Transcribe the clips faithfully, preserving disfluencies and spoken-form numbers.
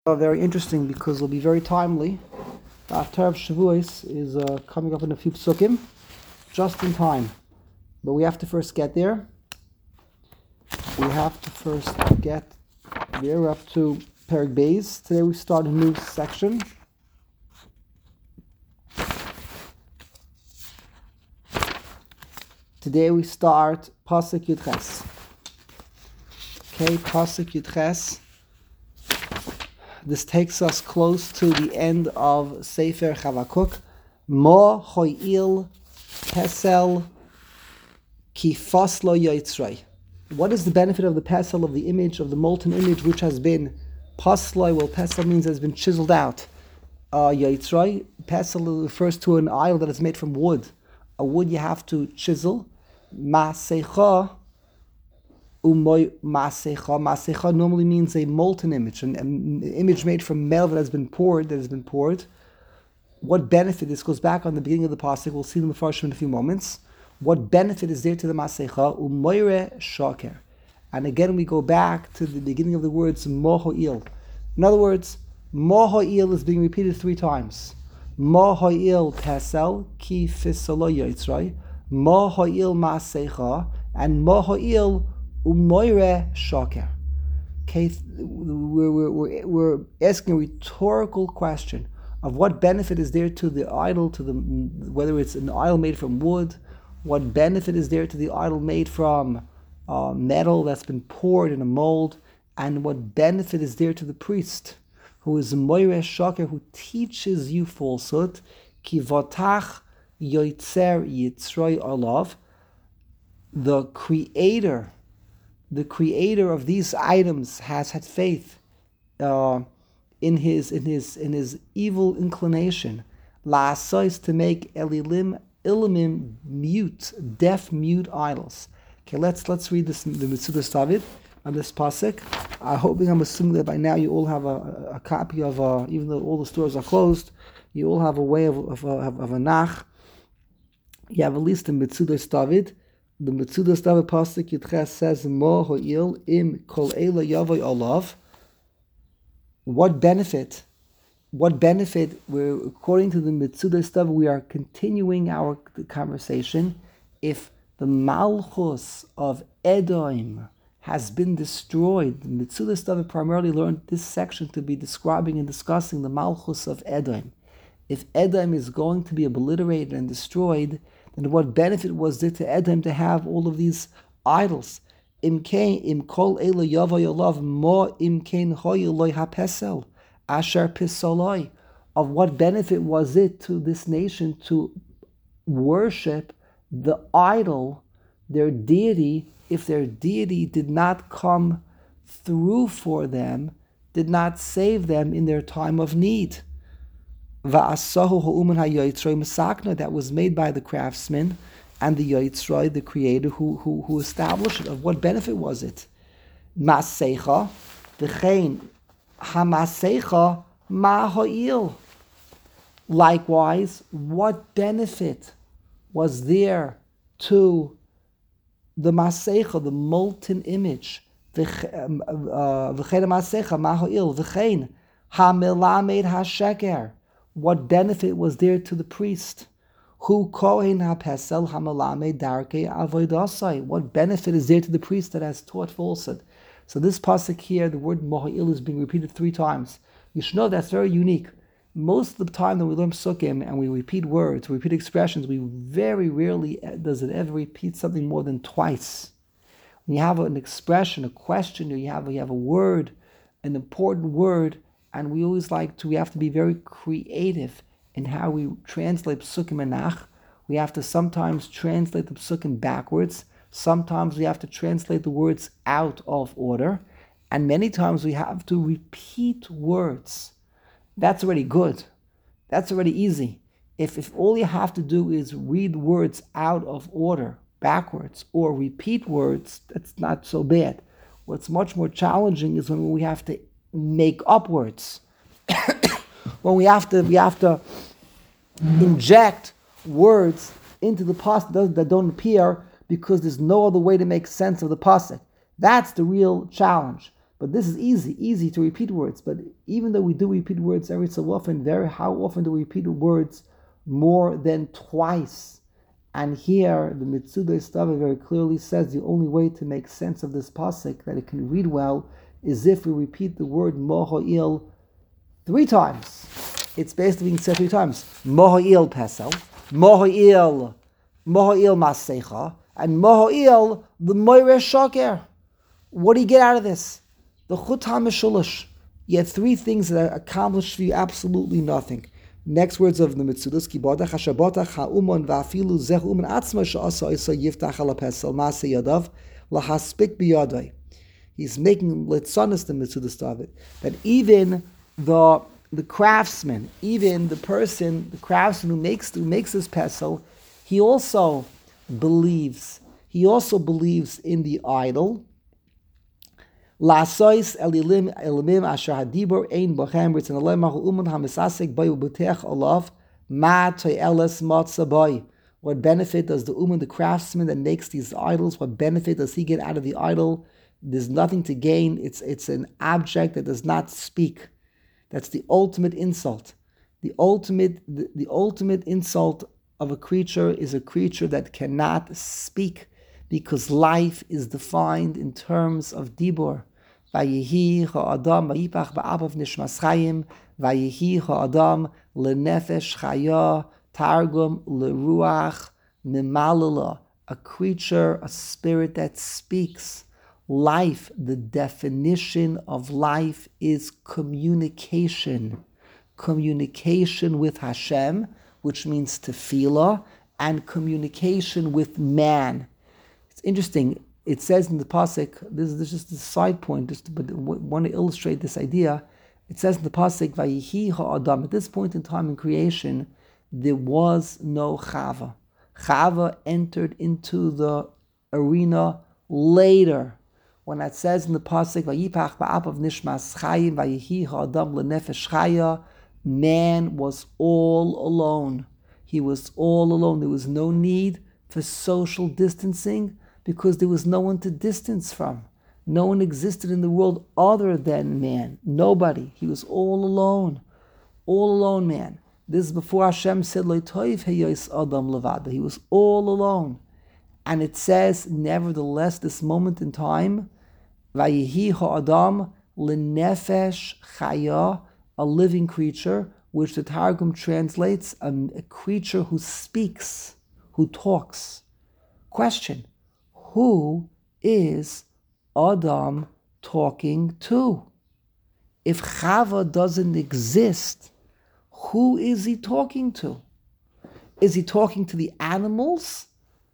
Uh, very interesting because it'll be very timely. The Haftarah of Shavuos is uh, coming up in a few psukim, just in time. But we have to first get there. We have to first get there. We're up to Perek Beis. Today we start a new section. Today we start Pasuk Yud Ches. Okay, Pasuk Yud Ches. This takes us close to the end of Sefer Chavakuk. Mo ho'il pesel ki faslo yotzrei. What is the benefit of the pesel, of the image, of the molten image, which has been pasloi? Well, pesel means has been chiseled out. Uh, yotzrei, pesel refers to an idol that is made from wood. A wood you have to chisel. Masecha. Umoy masecha. Masecha normally means a molten image, an, an image made from metal that has been poured, that has been poured. What benefit, this goes back on the beginning of the pasuk, we'll see in the Mefarshim in a few moments. What benefit is there to the masecha? Umoyre shaker. And again we go back to the beginning of the words moho'il. In other words, moho'il is being repeated three times. Moho'il pesel ki fisalo yotzrei. Moho'il masecha. And moho'il Umoire shaker. Okay, we're, we're, we're asking a rhetorical question of what benefit is there to the idol, to the whether it's an idol made from wood, what benefit is there to the idol made from uh, metal that's been poured in a mold, and what benefit is there to the priest who is Moire shaker, who teaches you falsehood, ki votach yoitzer yitzroi olav, the creator. The creator of these items has had faith uh, in his in his in his evil inclination, la'asais, to make elilim ilimim mute, deaf mute idols. Okay, let's let's read this the Metzudas David on this pasuk. I'm hoping, I'm assuming that by now you all have a, a copy of uh, even though all the stores are closed, you all have a way of of, of, of a nach. You have at least a Metzudas David. The Metzudas David pasuk Yud Ches says, Mo ho'il im kol eila yavoy olav. What benefit? What benefit? We're, according to the Metzudas David, we are continuing our conversation. If the malchus of Edom has been destroyed, the Metzudas David primarily learned this section to be describing and discussing the malchus of Edom. If Edom is going to be obliterated and destroyed, then what benefit was there to Edom to have all of these idols? Im kain im kol ela yavoy olav mo im kain hoyeloi hapesel asher pisoloi. Of what benefit was it to this nation to worship the idol, their deity, if their deity did not come through for them, did not save them in their time of need? That was made by the craftsman and the yotzroi, the creator, who, who, who established it. Of what benefit was it? Masecha, v'chein hamasecha ma ho'il. Likewise, what benefit was there to the masecha, the molten image? V'chein hamasecha ma ho'il. V'chein hamelamed hasheker. What benefit was there to the priest? Who kohen hapesel hamalame darke avoidasai? What benefit is there to the priest that has taught falsehood? So this pasuk here, the word mo'il is being repeated three times. You should know that's very unique. Most of the time that we learn psukim and we repeat words, we repeat expressions, we very rarely does it ever repeat something more than twice. When you have an expression, a question, or you have you have a word, an important word. And we always like to, we have to be very creative in how we translate psukim and nach. We have to sometimes translate the psukim backwards. Sometimes we have to translate the words out of order. And many times we have to repeat words. That's already good. That's already easy. If, if all you have to do is read words out of order, backwards, or repeat words, that's not so bad. What's much more challenging is when we have to make up words. When we have to we have to inject words into the pasuk that don't appear because there's no other way to make sense of the pasuk. That's the real challenge. But this is easy, easy to repeat words. But even though we do repeat words every so often, very how often do we repeat words more than twice? And here the Mitzuda Stava very clearly says the only way to make sense of this pasuk, that it can read well, is if we repeat the word Moho'il three times. It's basically being said three times. Moho'il Pesel, Moho'il, Moho'il Masecha, and Moho'il the Moire Shaker. What do you get out of this? The Chut HaMeshulash. You had three things that accomplished for you absolutely nothing. Next words of the Mitzudas, Ki bodach hashabotach ha'umon va'afilu zeh uman atzma she'asa isa yiftach ala pesel ma'aseh yadav lahaspik biyadai. He's making litzanis the Mitzudas David, that even the the craftsman, even the person, the craftsman who makes who makes this pesel, he also believes. He also believes in the idol. Lasois elilim elimim asher hadibor ein bochem ritzon alei mahu uman hamisasek bayu butech olav ma toyeles matzah boy. What benefit does the uman, the craftsman that makes these idols, what benefit does he get out of the idol? There's nothing to gain. It's it's an object that does not speak. That's the ultimate insult. The ultimate the, the ultimate insult of a creature is a creature that cannot speak, because life is defined in terms of dibur. Vayehi ha'adam vayipach ba'apav nishmas chayim, vayehi ha'adam lenefesh chaya, targum leruach mimalala. A creature, a spirit that speaks. Life, the definition of life is communication. Communication with Hashem, which means tefillah, and communication with man. It's interesting. It says in the pasuk. This is just a side point, just to, but I want to illustrate this idea. It says in the pasuk, "Vayihi ha'adam." At this point in time in creation, there was no Chava. Chava entered into the arena later. When it says in the pasuk, "Vayipach ba'apav nishmas chayim, vayihi ha'adam lenefesh chaya," man was all alone. He was all alone. There was no need for social distancing, because there was no one to distance from. No one existed in the world other than man. Nobody. He was all alone. All alone, man. This is before Hashem said, Lo toiv heyos adam levada. He was all alone. And it says, nevertheless, this moment in time, Vayihi ha'adam lenefesh chaya, a living creature, which the Targum translates, a, a creature who speaks, who talks. Question. Who is Adam talking to? If Chava doesn't exist, who is he talking to? Is he talking to the animals?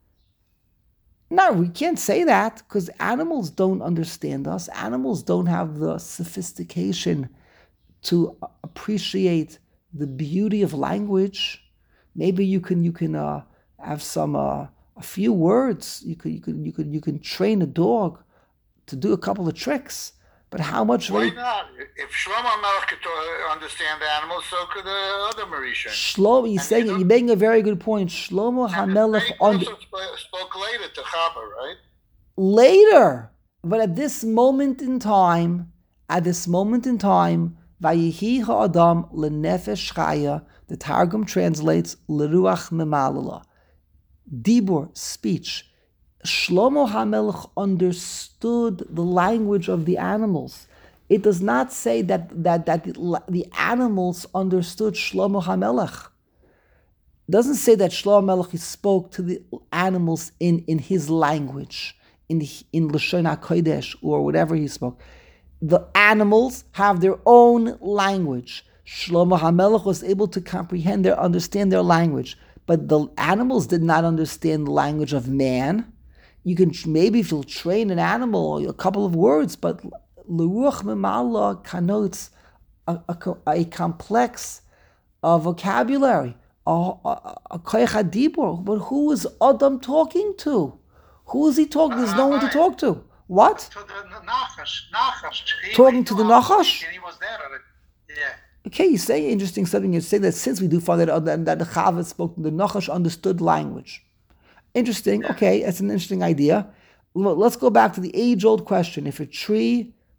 No, we can't say that, because animals don't understand us. Animals don't have the sophistication to appreciate the beauty of language. Maybe you can you can uh, have some uh, a few words. You could you could you could you can train a dog to do a couple of tricks. But how much? Why not? If Shlomo Melech could understand animals, so could the other Mauritian. Shlomo, he's saying you know, you're making a very good point. Shlomo HaMelech also spoke later to Chava, right? Later, but at this moment in time, at this moment in time, Vayihi ha'adam lenefesh chaya. The Targum translates leruach memalala. Dibur, speech. Shlomo HaMelech understood the language of the animals. It does not say that that, that the, the animals understood Shlomo HaMelech. It doesn't say that Shlomo HaMelech spoke to the animals in, in his language, in in Lashon HaKodesh, or whatever he spoke. The animals have their own language. Shlomo HaMelech was able to comprehend their, understand their language, but the animals did not understand the language of man. You can maybe if you'll train an animal a couple of words, but l'ruach memala connotes a, a, a complex uh, vocabulary, a koyach hadibur. But who is Adam talking to? Who is he talking? There's no one to talk to. What? To the Nachash. Nachash. Talking to the Nachash? He was there. Yeah. Okay, you say interesting something. You say that since we do find that that, that the Chava spoke, the Nachash understood language. Interesting. Okay, that's an interesting idea. Well, let's go back to the age-old question. If a tree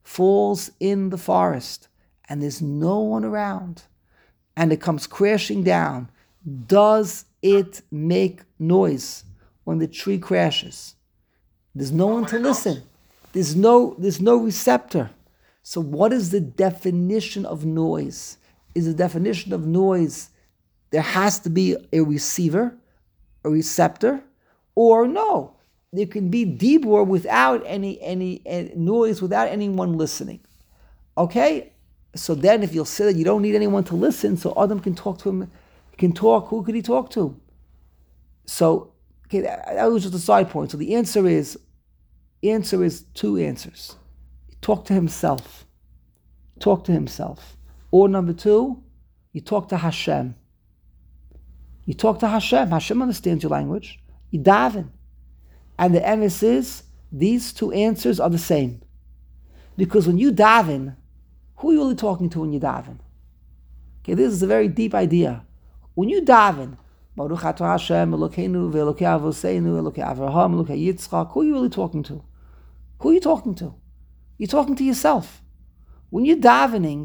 falls in the forest and there's no one around and it comes crashing down, does it make noise when the tree crashes? There's no one to listen. There's no, there's no receptor. So what is the definition of noise? Is the definition of noise there has to be a receiver, a receptor, or no? There can be dibur without any, any any noise, without anyone listening. Okay? So then if you'll say that you don't need anyone to listen, so Adam can talk to him, can talk, who could he talk to? So, okay, that, that was just a side point. So the answer is, answer is two answers. Talk to himself. Talk to himself. Or number two, you talk to Hashem. You talk to Hashem. Hashem understands your language. You daven. And the emes is, these two answers are the same. Because when you daven, who are you really talking to when you daven? Okay, this is a very deep idea. When you daven, Baruch atah Hashem, Elokeinu, ve'Elokei Avoseinu, Elokei Avraham, Elokei Yitzchak, who are you really talking to? Who are you talking to? You're talking to yourself. When you're davening,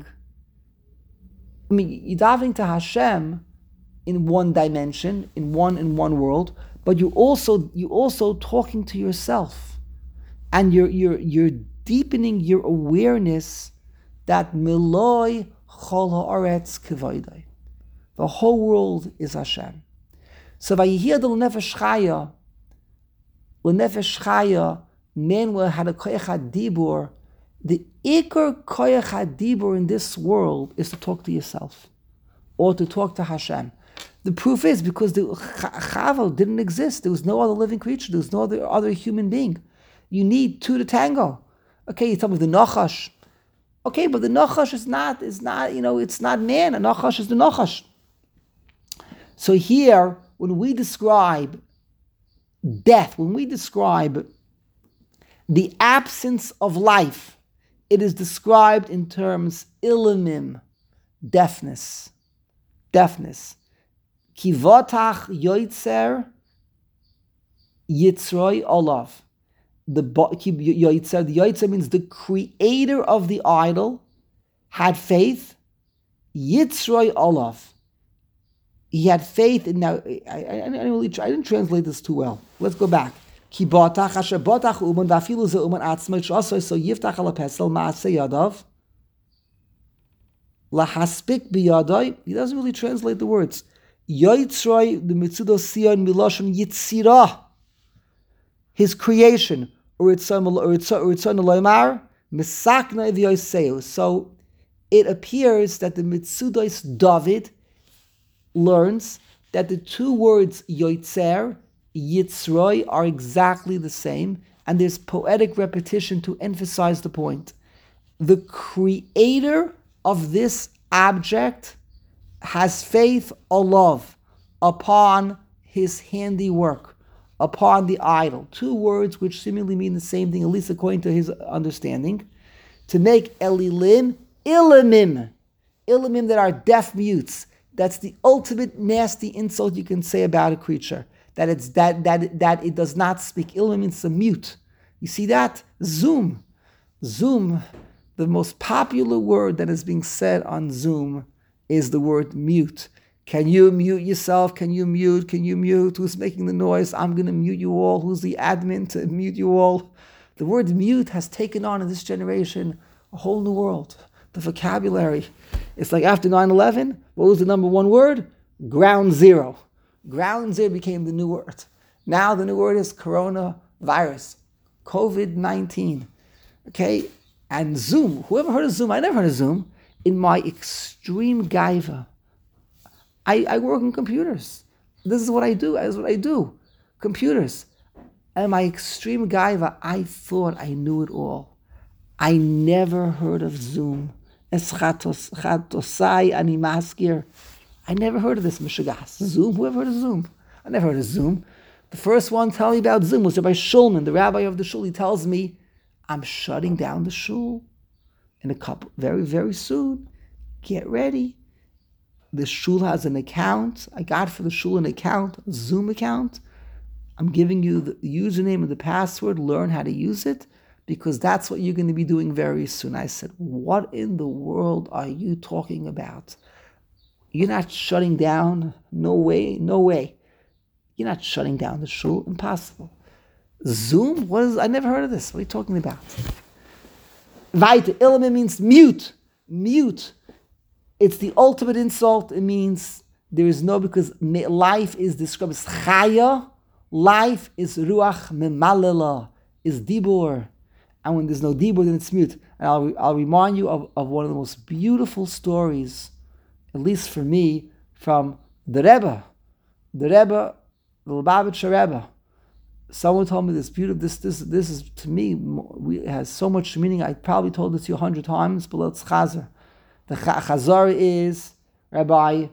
I mean, you're davening to Hashem in one dimension, in one in one world, but you also you also talking to yourself, and you're you're you're deepening your awareness that Miloi Chol Haaretz K'Voidai, the whole world is Hashem. So Vayihir the L'Nefesh Chaya, L'Nefesh Chaya, Manuel had a koyach hadibur. The ikar koyach hadibur in this world is to talk to yourself, or to talk to Hashem. The proof is because the Chava didn't exist. There was no other living creature. There was no other, other human being. You need two to tango. Okay, you tell me the Nachash. Okay, but the Nachash is not, is not, you know, it's not man. A Nachash is the Nachash. So here, when we describe death, when we describe the absence of life, it is described in terms ilimim, deafness, deafness. Kivatach yoitzer yitzroi olav. The yoitzer, the yoitzer means the creator of the idol had faith. Yitzroi olav. He had faith in, now I, I, I, I, really, I didn't translate this too well. Let's go back. Kibatach asher batach uman vafilu ze uman atzmai shasoi so yiftach ala pesel maaseh yadav lahaspik biyadai. He doesn't really translate the words. Yoitzroi the mitzudo sion milashon yitzira, his creation, or it's or it's or it's loymar misakna v'yoseu. So it appears that the mitzudos David learns that the two words yoitzer, yitzroi are exactly the same, and there's poetic repetition to emphasize the point. The creator of this object has faith olav upon his handiwork, upon the idol. Two words which seemingly mean the same thing, at least according to his understanding. To make elilim, ilimim, ilimim that are deaf mutes. That's the ultimate nasty insult you can say about a creature. That it's that that that it does not speak. Ilim means a mute. You see that? Zoom. Zoom, the most popular word that is being said on Zoom is the word mute. Can you mute yourself? Can you mute? Can you mute? Who's making the noise? I'm going to mute you all. Who's the admin to mute you all? The word mute has taken on in this generation a whole new world. The vocabulary. It's like after nine eleven, what was the number one word? Ground zero. Ground zero became the new word. Now the new word is coronavirus, covid nineteen. Okay? And Zoom. Whoever heard of Zoom? I never heard of Zoom. In my extreme gaiva, I, I work in computers. This is what I do. This is what I do. Computers. And my extreme gaiva, I thought I knew it all. I never heard of Zoom. Eschatosai animaskir. I never heard of this Mishagas. Zoom? Whoever heard of Zoom? I never heard of Zoom. The first one telling me about Zoom was Rabbi Shulman, the rabbi of the shul. He tells me, I'm shutting down the shul in a couple, very, very soon. Get ready. The shul has an account. I got for the shul an account, a Zoom account. I'm giving you the username and the password. Learn how to use it. because that's what you're going to be doing very soon. I said, what in the world are you talking about? You're not shutting down? No way, no way. You're not shutting down the shul? Impossible. Zoom? What is, I never heard of this. What are you talking about? Weiter. Ilme means mute. Mute. It's the ultimate insult. It means there is no, because life is described as chaya. Life is ruach memalela, is dibur. And when there's no dibur, then it's mute. And I'll, I'll remind you of, of one of the most beautiful stories, at least for me, from the Rebbe. The Rebbe, the Lubavitcher Rebbe. Someone told me this beautiful, this this this is, to me, it has so much meaning. I probably told it to you a hundred times, but let's chazer. The chazar is, Rabbi,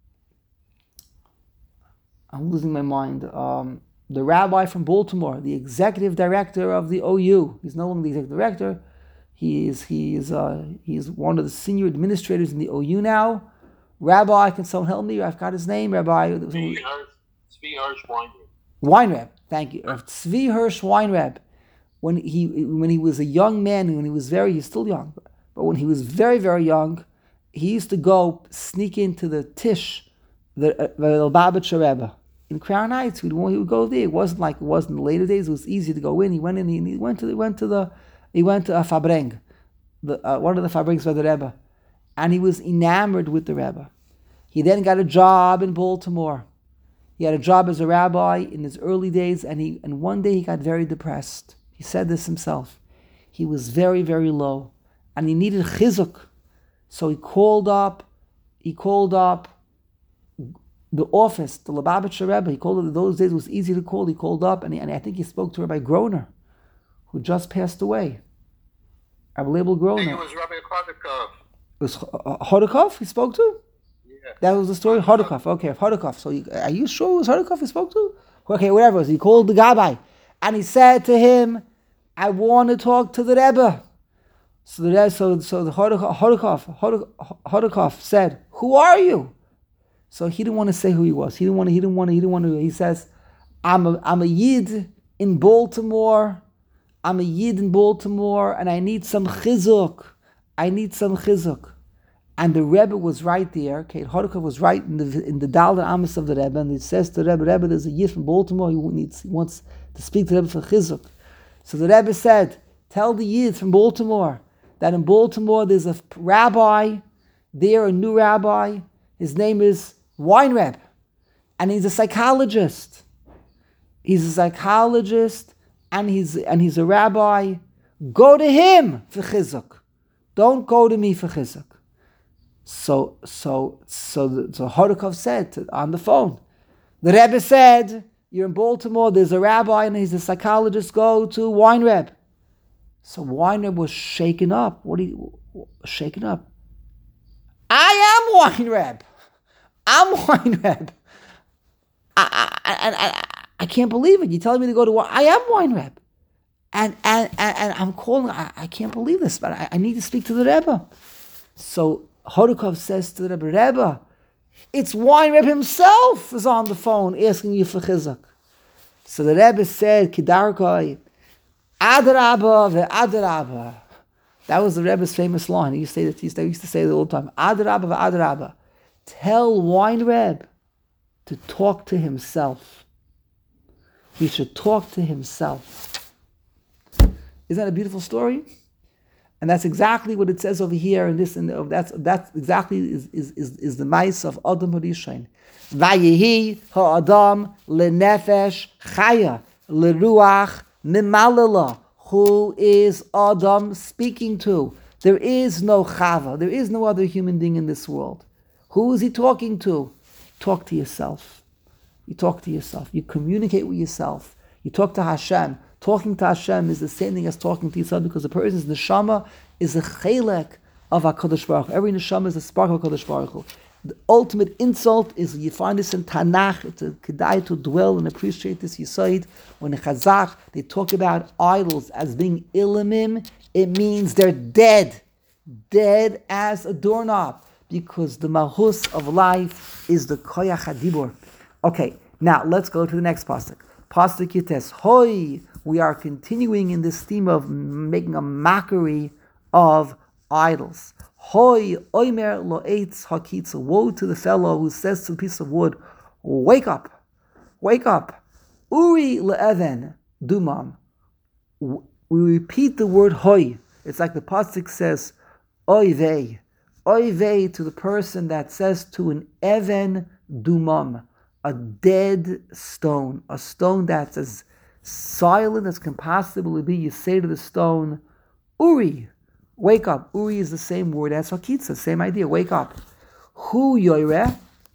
I'm losing my mind, um, the rabbi from Baltimore, the executive director of the O U. He's no longer the executive director. He is he is uh, he is one of the senior administrators in the O U now. Rabbi, can someone help me? I've got his name, Rabbi. Tzvi Hirsch Weinreb. Weinreb, thank you. Tzvi Hirsch Weinreb. When he when he was a young man, when he was very, he's still young, but when he was very, very young, he used to go sneak into the Tish, the uh, the Lubavitcher Rebbe in Crown Heights. He would, he would go there. It wasn't like it was in the later days. It was easy to go in. He went in. He, he went to he went to the he went to a Fabreng, the uh, one of the Fabrengs by the Rebbe, and he was enamored with the Rebbe. He then got a job in Baltimore. He had a job as a rabbi in his early days, and he and one day he got very depressed. He said this himself. He was very, very low, and he needed chizuk. So he called up, he called up the office, the Lubavitcher Rebbe. He called it, those days it was easy to call. He called up, and, he, and I think he spoke to Rabbi Groner, who just passed away. Rabbi Label Groner. I think it was Rabbi Chodakov. It was Chodakov he spoke to? Yeah. That was the story? Chodakov. Okay, Chodakov. So you, are you sure it was Chodakov he spoke to? Okay, whatever it was. He called the Gabbai, and he said to him, I want to talk to the Rebbe. So the so so the Chodakov Chodakov said, "Who are you?" So he didn't want to say who he was. He didn't want to. He didn't want to. He didn't want to. He says, "I'm a I'm a Yid in Baltimore. I'm a Yid in Baltimore, and I need some chizuk. I need some chizuk." And the Rebbe was right there. Okay, Chodakov was right in the in the Daled Amos of the Rebbe, and it says to the Rebbe, "Rebbe, there's a Yid from Baltimore. He needs he wants to speak to the Rebbe for chizuk." So the Rebbe said, "Tell the Yid from Baltimore that in Baltimore there's a rabbi there, a new rabbi. His name is Weinreb, and he's a psychologist. He's a psychologist, and he's and he's a rabbi. Go to him for chizuk. Don't go to me for chizuk." So so so the, so Chodakov said to, on the phone, the Rebbe said, "You're in Baltimore. There's a rabbi, and he's a psychologist. Go to Weinreb." So Weinreb was shaken up. What do you shaken up? I am Weinreb. I'm Weinreb. I, I, I, I, I can't believe it. You're telling me to go to I am Weinreb. And and, and, and I'm calling, I, I can't believe this, but I, I need to speak to the Rebbe. So Chodakov says to the Rebbe, Rebbe, it's Weinreb himself is on the phone asking you for chizuk. So the Rebbe said, Kedarkoi, Adrabah ve'adrabah. That was the Rebbe's famous line. He used to say that. He used to say it all the time. Adrabah ve'adrabah. Tell Weinreb to talk to himself. He should talk to himself. Isn't that a beautiful story? And that's exactly what it says over here in this. And that's that's exactly is is is, is the mice of Adam Harishain. Vayehi ha'adam lenefesh chaya leruach mimalala. Who is Adam speaking to? There is no Chava. There is no other human being in this world. Who is he talking to? Talk to yourself. You talk to yourself. You communicate with yourself. You talk to Hashem. Talking to Hashem is the same thing as talking to yourself, because the person's neshama is a chelek of HaKadosh Baruch Hu. Every neshama is a spark of HaKadosh Baruch Hu. The ultimate insult is, you find this in Tanakh. It's a kedai to dwell and appreciate this Yesod. When in Chazak they talk about idols as being ilamim, it means they're dead. Dead as a doorknob. Because the mahus of life is the koyach hadibur. Okay, now let's go to the next pasuk. Pasuk Yites, Hoi we are continuing in this theme of making a mockery of idols. Hoi oimer lo eitz hakitza. Woe to the fellow who says to a piece of wood, wake up, wake up. Uri le'even dumam. We repeat the word hoi. It's like the pasuk says, oy vei. Oy vei to the person that says to an even dumam, a dead stone, a stone that's as silent as can possibly be. You say to the stone, Uri, wake up. Uri is the same word as hakitza, same idea, wake up. Hu yoire.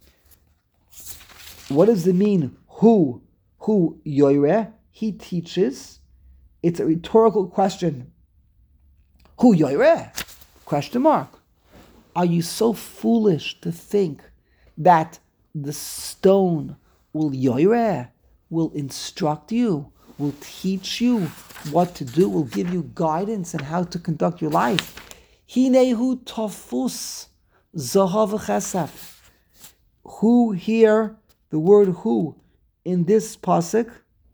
What does it mean? Who? Who yoire? He teaches. It's a rhetorical question. Who yoire? Question mark. Are you so foolish to think that the stone will yoire, will instruct you, will teach you what to do, will give you guidance on how to conduct your life? Hinehu tofus zahav chesef. Who here, the word who in this pasuk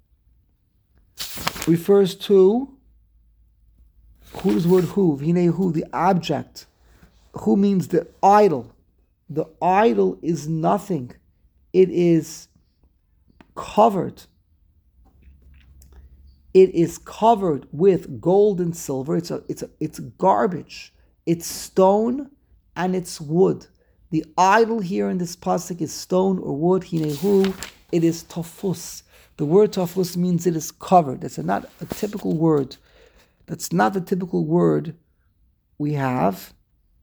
refers to, who's word who? Hinehu, the object. Who means the idol. The idol is nothing. It is covered. It is covered with gold and silver. It's a, it's a, it's garbage. It's stone and it's wood. The idol here in this pasuk is stone or wood. Hinehu. It is tofus. The word tofus means it is covered. That's a, not a typical word. That's not the typical word we have.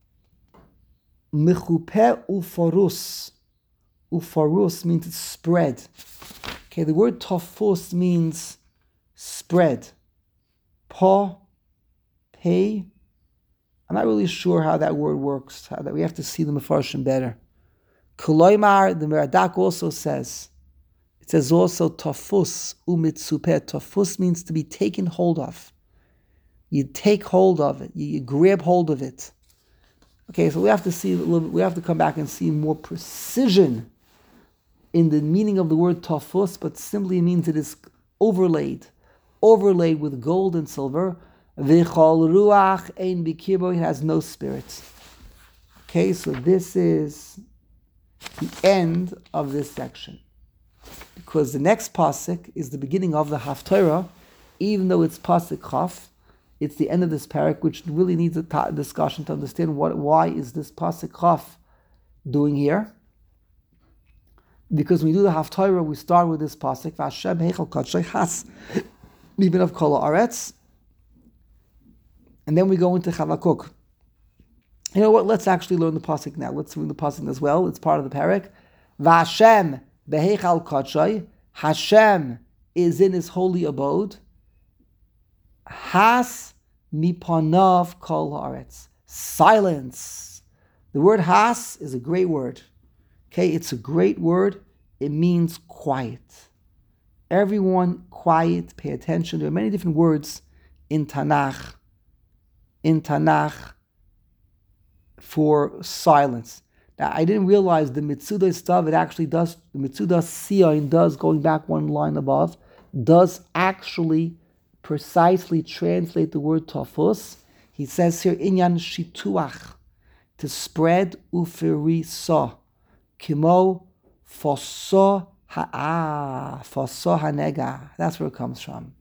Mechupe ufarus. Ufarus means it's spread. Okay, the word tofus means spread. Pa, pay. I'm not really sure how that word works. How that we have to see the Mefarshim better. Koloimar, the Meradak also says, it says also tofus umitsupe. Tofus means to be taken hold of. You take hold of it. You, you grab hold of it. Okay, so we have to see a little bit, we have to come back and see more precision in the meaning of the word tofus, but simply means it is overlaid, overlaid with gold and silver. V'chol ruach ein bikirbo, it has no spirit. Okay, so this is the end of this section, because the next pasuk is the beginning of the Haftarah, even though it's pasuk Chaf. It's the end of this parak, which really needs a ta- discussion to understand what, why is this pasuk Chaf doing here. Because when we do the Haftarah, we start with this pasuk, V'Hashem heichal kadshay has mibin of kol haaretz, and then we go into Chavakuk. You know what? Let's actually learn the pasuk now. Let's learn the pasuk as well. It's part of the parak. V'Hashem beheichal kadshay. Hashem is in His holy abode. Has mipanav kol haaretz. Silence. The word has is a great word. Okay, it's a great word. It means quiet. Everyone quiet, pay attention. There are many different words in Tanakh, in Tanakh for silence. Now, I didn't realize the Mitzudah stuff, it actually does, the Mitzudah Siyon does, going back one line above, does actually precisely translate the word tofus. He says here, inyan shituach, to spread uferisa, kimo foso ha'ah, foso hanega. That's where it comes from.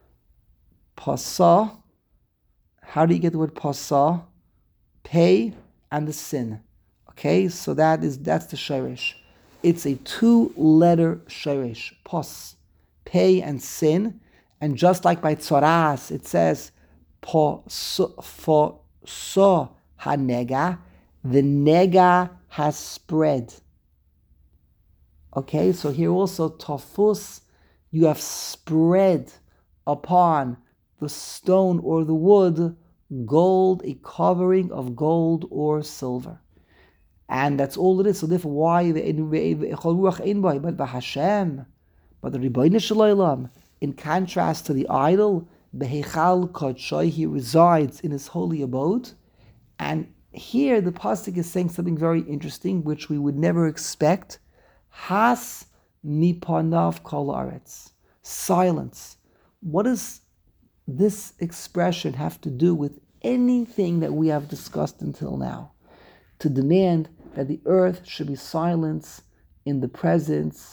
Pasa, how do you get the word pasa? Pay and the sin. Okay, so that is that's the shirish. It's a two-letter shirish. Pos, pay and sin. And just like by tzoras, it says po so for so hanega, the nega has spread. Okay, so here also tofus, you have spread upon the stone or the wood gold, a covering of gold or silver. And that's all it is. So therefore, why the but the Hashem, but the Rebbeinu Shalom, in contrast to the idol, Behechal Kodshay, he resides in his holy abode. And here the pasuk is saying something very interesting, which we would never expect. Has mipanav kol haaretz. Silence. what does this expression have to do with anything that we have discussed until now? To demand that the earth should be silent in the presence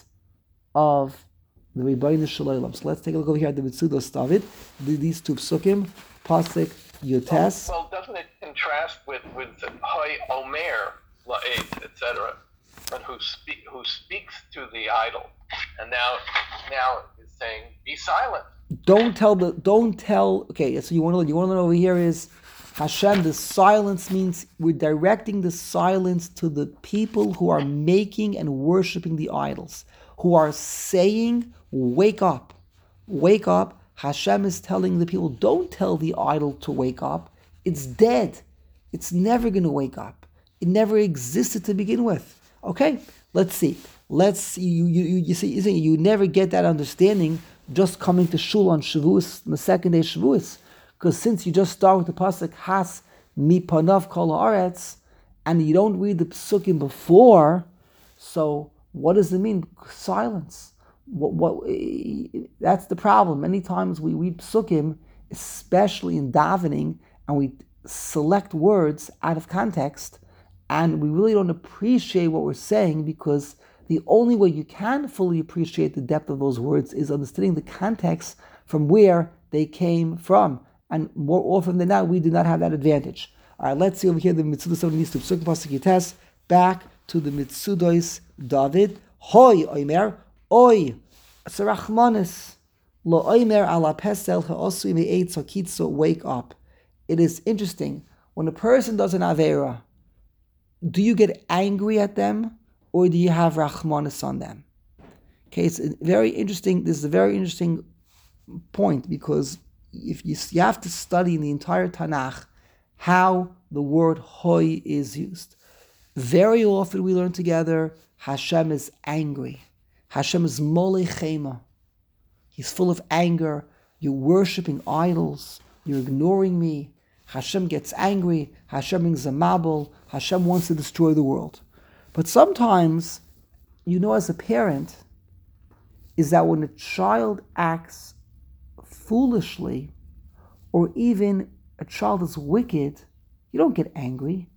of the Rebbeinu Shalom. So let's take a look over here at the Mitzudos David. These two psukim, Pasuk Yotes. Well, doesn't it contrast with with Hay Omer, La'ed, et cetera, and who speak who speaks to the idol, and now now is saying, be silent. Don't tell the. Don't tell. Okay, so you want to. You want to know over here is Hashem. The silence means we're directing the silence to the people who are making and worshiping the idols, who are saying, "Wake up, wake up." Hashem is telling the people, "Don't tell the idol to wake up. It's dead. It's never going to wake up. It never existed to begin with." Okay, let's see. Let's see. You you you, you see. You, see, you never get that understanding just coming to shul on Shavuos, on the second day of Shavuos, because since you just start with the pasuk Has mipanav kol haaretz, and you don't read the psukim before, so what does it mean? Silence. What, what? That's the problem. Many times we read psukim, especially in davening, and we select words out of context, and we really don't appreciate what we're saying, because the only way you can fully appreciate the depth of those words is understanding the context from where they came from. And more often than not, we do not have that advantage. All right, let's see over here the Mitzudos of Nistu Psukim Pasuk Yotes. Back to the Mitzudos David. Hoy oimer oy sarachmanis lo oimer ala pesel ha'osui me'etz hakitzo. Wake up. It is interesting when a person does an avera. Do you get angry at them, or do you have rachmanis on them? Okay, it's very interesting. This is a very interesting point, because if you, you have to study in the entire Tanakh how the word hoy is used. Very often we learn together Hashem is angry. Hashem is molech chema. He's full of anger. You're worshiping idols. You're ignoring me. Hashem gets angry. Hashem brings a mabul. Hashem wants to destroy the world. But sometimes, you know, as a parent, is that when a child acts foolishly, or even a child is wicked, you don't get angry.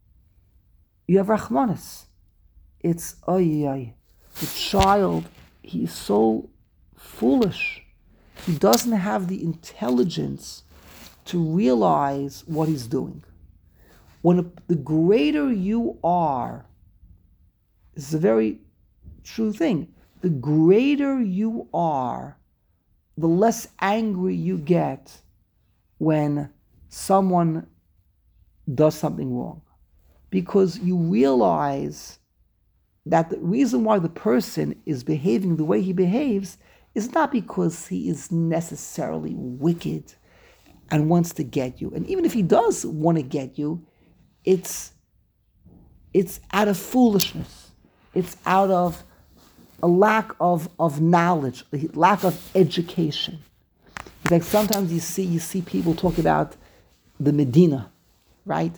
You have rachmanis. It's ay ay. The child, he's so foolish. He doesn't have the intelligence to realize what he's doing. When a, the greater you are, it's a very true thing. The greater you are, the less angry you get when someone does something wrong. Because you realize that the reason why the person is behaving the way he behaves is not because he is necessarily wicked and wants to get you. And even if he does want to get you, it's it's out of foolishness. It's out of a lack of, of knowledge, a lack of education. It's like sometimes you see you see people talk about the Medina, right?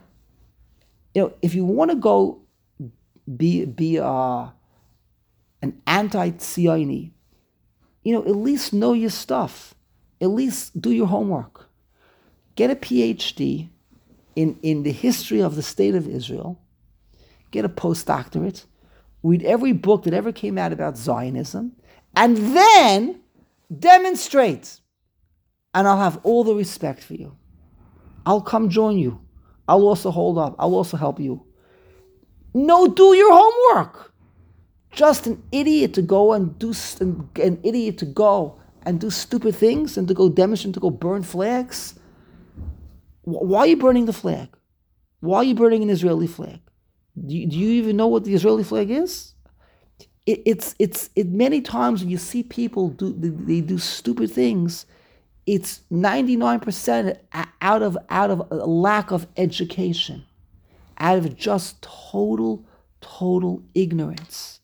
You know, if you want to go be be uh, an anti-Tzioni, you know, at least know your stuff. At least do your homework. Get a P H D in, in the history of the state of Israel. Get a postdoctorate. Read every book that ever came out about Zionism. And then demonstrate. And I'll have all the respect for you. I'll come join you. I'll also hold up. I'll also help you. No, do your homework. Just an idiot to go and do, an idiot to go and do stupid things and to go demonstrate, to go burn flags. Why are you burning the flag? Why are you burning an Israeli flag? Do you, do you even know what the Israeli flag is? It, it's it's it. Many times when you see people do they, they do stupid things, it's ninety-nine percent out of out of a lack of education, out of just total total ignorance.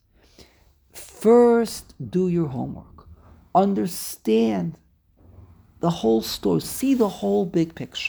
First, do your homework. Understand the whole story. See the whole big picture.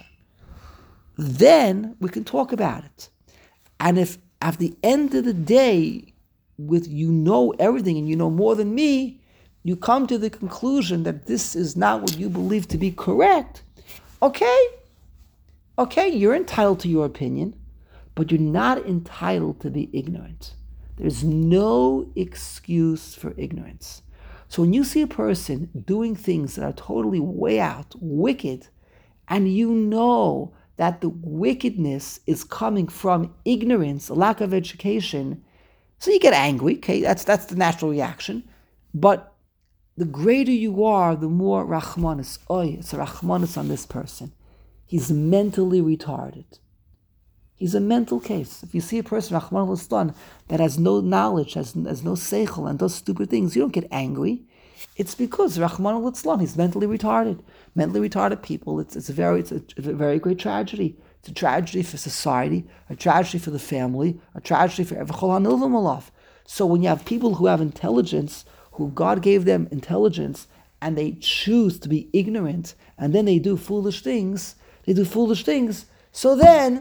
Then we can talk about it. And if at the end of the day, with you know everything and you know more than me, you come to the conclusion that this is not what you believe to be correct, okay, okay, you're entitled to your opinion, but you're not entitled to be ignorant. There's no excuse for ignorance. So when you see a person doing things that are totally way out, wicked, and you know that the wickedness is coming from ignorance, a lack of education, so you get angry, okay, that's that's the natural reaction. But the greater you are, the more Rahmanis, oy, it's a Rahmanis on this person. He's mentally retarded. He's a mental case. If you see a person, Rahman al-Islam, that has no knowledge, has, has no seichel, and does stupid things, you don't get angry. It's because Rahman al-Islam, he's mentally retarded. Mentally retarded people, it's it's a very it's a, it's a very great tragedy. It's a tragedy for society, a tragedy for the family, a tragedy for Evachol HaNilvam Alav. So when you have people who have intelligence, who God gave them intelligence, and they choose to be ignorant, and then they do foolish things, they do foolish things, so then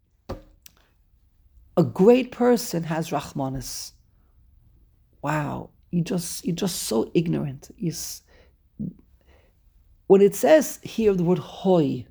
a great person has Rahmanis. Wow, you just you're just so ignorant. You, when it says here the word hoy,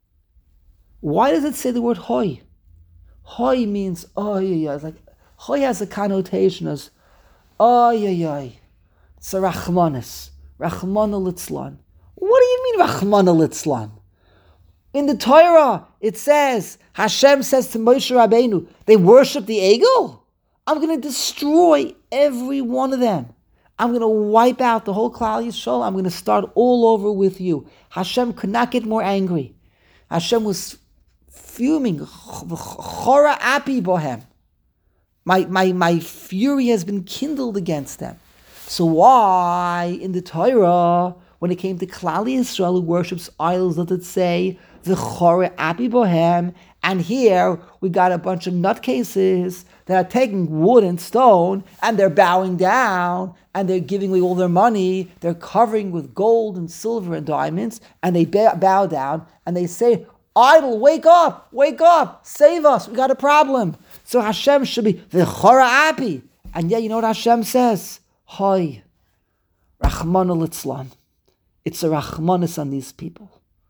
why does it say the word hoy? Hoy means oh yeah yeah. It's like hoy has a connotation as oh yeah yeah. It's a Rahmanis, Rahman al-Litzlan. What do you mean Rahman al-Litzlan? In the Torah, it says, Hashem says to Moshe Rabbeinu, they worship the Egel? I'm going to destroy every one of them. I'm going to wipe out the whole Klal Yisrael. I'm going to start all over with you. Hashem could not get more angry. Hashem was fuming. Chora api bohem. My, my, my fury has been kindled against them. So why, in the Torah, when it came to Klal Yisrael who worships idols, does it say, the Chore Api Bohem, and here we got a bunch of nutcases that are taking wood and stone and they're bowing down and they're giving away all their money, they're covering with gold and silver and diamonds, and they bow down and they say, idol, wake up, wake up, save us, we got a problem. So Hashem should be the Chore Api. And yet you know what Hashem says? Hoy, Rahman al-Litzlan. It's a Rahmanis on these people.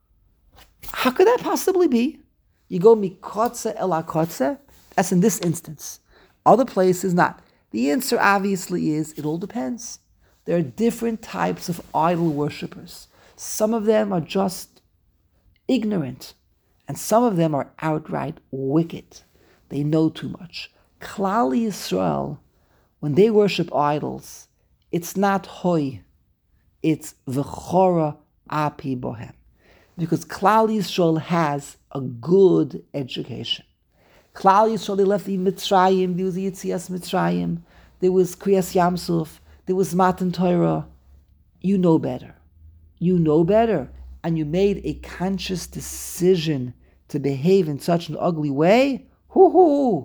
How could that possibly be? You go mikotze el akotze. That's in this instance. Other places, not. The answer obviously is, it all depends. There are different types of idol worshippers. Some of them are just ignorant, and some of them are outright wicked. They know too much. Klal Yisrael, when they worship idols, it's not hoy, it's v'chora api bohem. Because Klal Yisrael has a good education. Klal Yisrael, they left the Mitzrayim, there was the Yitzias Mitzrayim, there was Kriyas Yamsuf, there was Matan Torah. You know better. You know better. And you made a conscious decision to behave in such an ugly way. Hoo-hoo!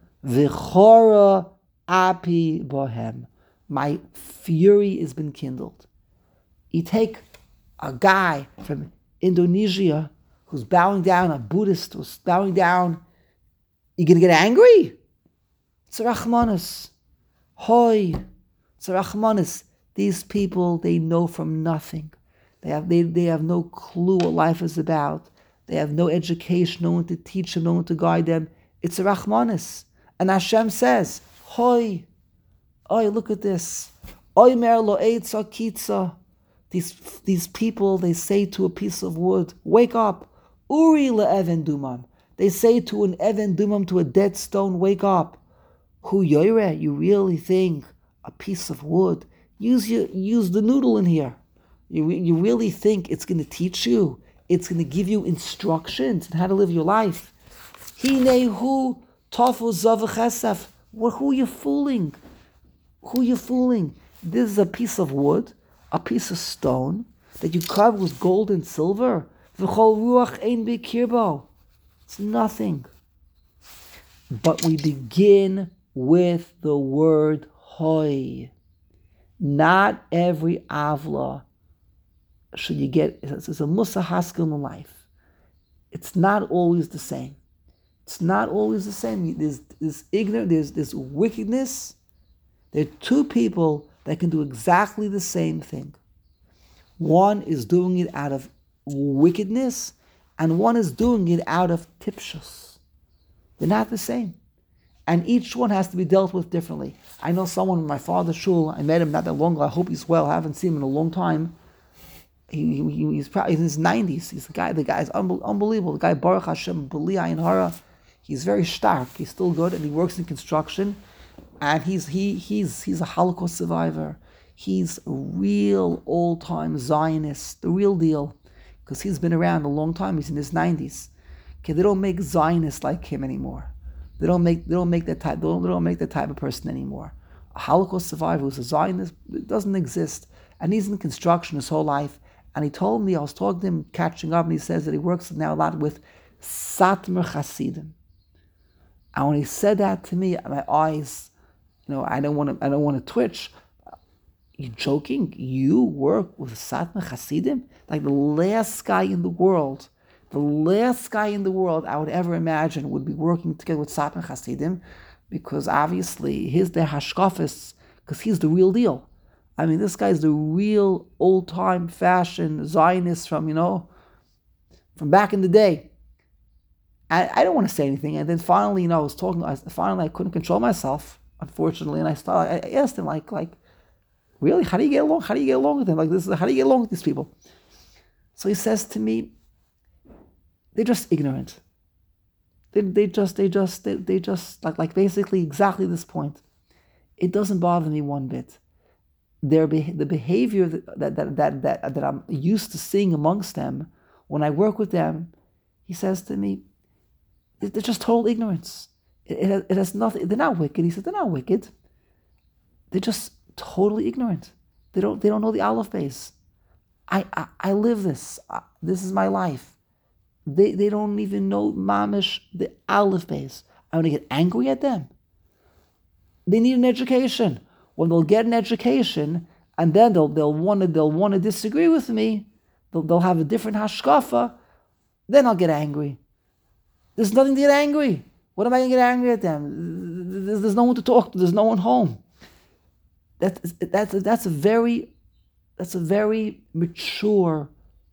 V'chora api bohem. My fury has been kindled. You take a guy from Indonesia who's bowing down, a Buddhist who's bowing down, you're going to get angry? It's a Rahmanis. Hoy, it's a Rahmanis. These people, they know from nothing. They have they, they have no clue what life is about. They have no education, no one to teach them, no one to guide them. It's a Rahmanis. And Hashem says, Hoy, Oy, look at this. Oy mer lo eitza kitza. These, these people, they say to a piece of wood, wake up. Uri le'even dumam. They say to an even dumam, to a dead stone, wake up. Hu yoire, you really think a piece of wood, use your, use the noodle in here. You, you really think it's going to teach you, it's going to give you instructions on how to live your life. Hine hu tofu zavachesef. Who are you fooling? Who are you fooling? This is a piece of wood, a piece of stone that you cover with gold and silver. V'chol ruach ein b'kirbo. It's nothing. But we begin with the word hoy. Not every avla should you get. It's a musa haskell in life. It's not always the same. It's not always the same. There's this ignorance, there's this wickedness. There are two people that can do exactly the same thing. One is doing it out of wickedness, and one is doing it out of tipshus. They're not the same. And each one has to be dealt with differently. I know someone in my father's shul, I met him not that long ago, I hope he's well, I haven't seen him in a long time. He, he, he's probably in his nineties. He's the guy, the guy is unbe- unbelievable. The guy, Baruch Hashem, B'li Ayin Hara, he's very stark, he's still good, and he works in construction. And he's he he's he's a Holocaust survivor. He's a real old-time Zionist, the real deal. Because he's been around a long time, he's in his nineties. Okay, they don't make Zionists like him anymore. They don't make they don't make that type they don't, they don't make that type of person anymore. A Holocaust survivor who's a Zionist, it doesn't exist. And he's in construction his whole life. And he told me, I was talking to him, catching up, and he says that he works now a lot with Satmar Hasidim. And when he said that to me, my eyes, you know, I don't want to I don't want to twitch. You joking? You work with Satmar Hasidim? Like the last guy in the world, the last guy in the world I would ever imagine would be working together with Satmar Hasidim, because obviously he's their hashkafis, because he's the real deal. I mean, this guy's the real old-time fashion Zionist from, you know, from back in the day. I, I don't want to say anything. And then finally, you know, I was talking, I, finally I couldn't control myself, unfortunately, and I started, I asked him, like, like, really, how do you get along? How do you get along with them? Like, this is, how do you get along with these people? So he says to me, they're just ignorant. They, they just, they just, they, they just, like, like basically exactly this point. It doesn't bother me one bit. Their the behavior that that, that that that I'm used to seeing amongst them, when I work with them, he says to me, they're just total ignorance. It, it, has, it has nothing. They're not wicked. He said they're not wicked. They're just totally ignorant. They don't they don't know the Aleph base. I I, I live this. I, this is my life. They they don't even know mamish the Aleph base. I'm gonna get angry at them. They need an education. When they'll get an education, and then they'll they'll want to they'll want to disagree with me, they'll they'll have a different hashkafa, then I'll get angry. There's nothing to get angry. What am I going to get angry at them? There's, there's no one to talk to. There's no one home. That's that's that's a very that's a very mature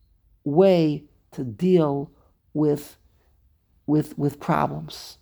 way to deal with with with problems.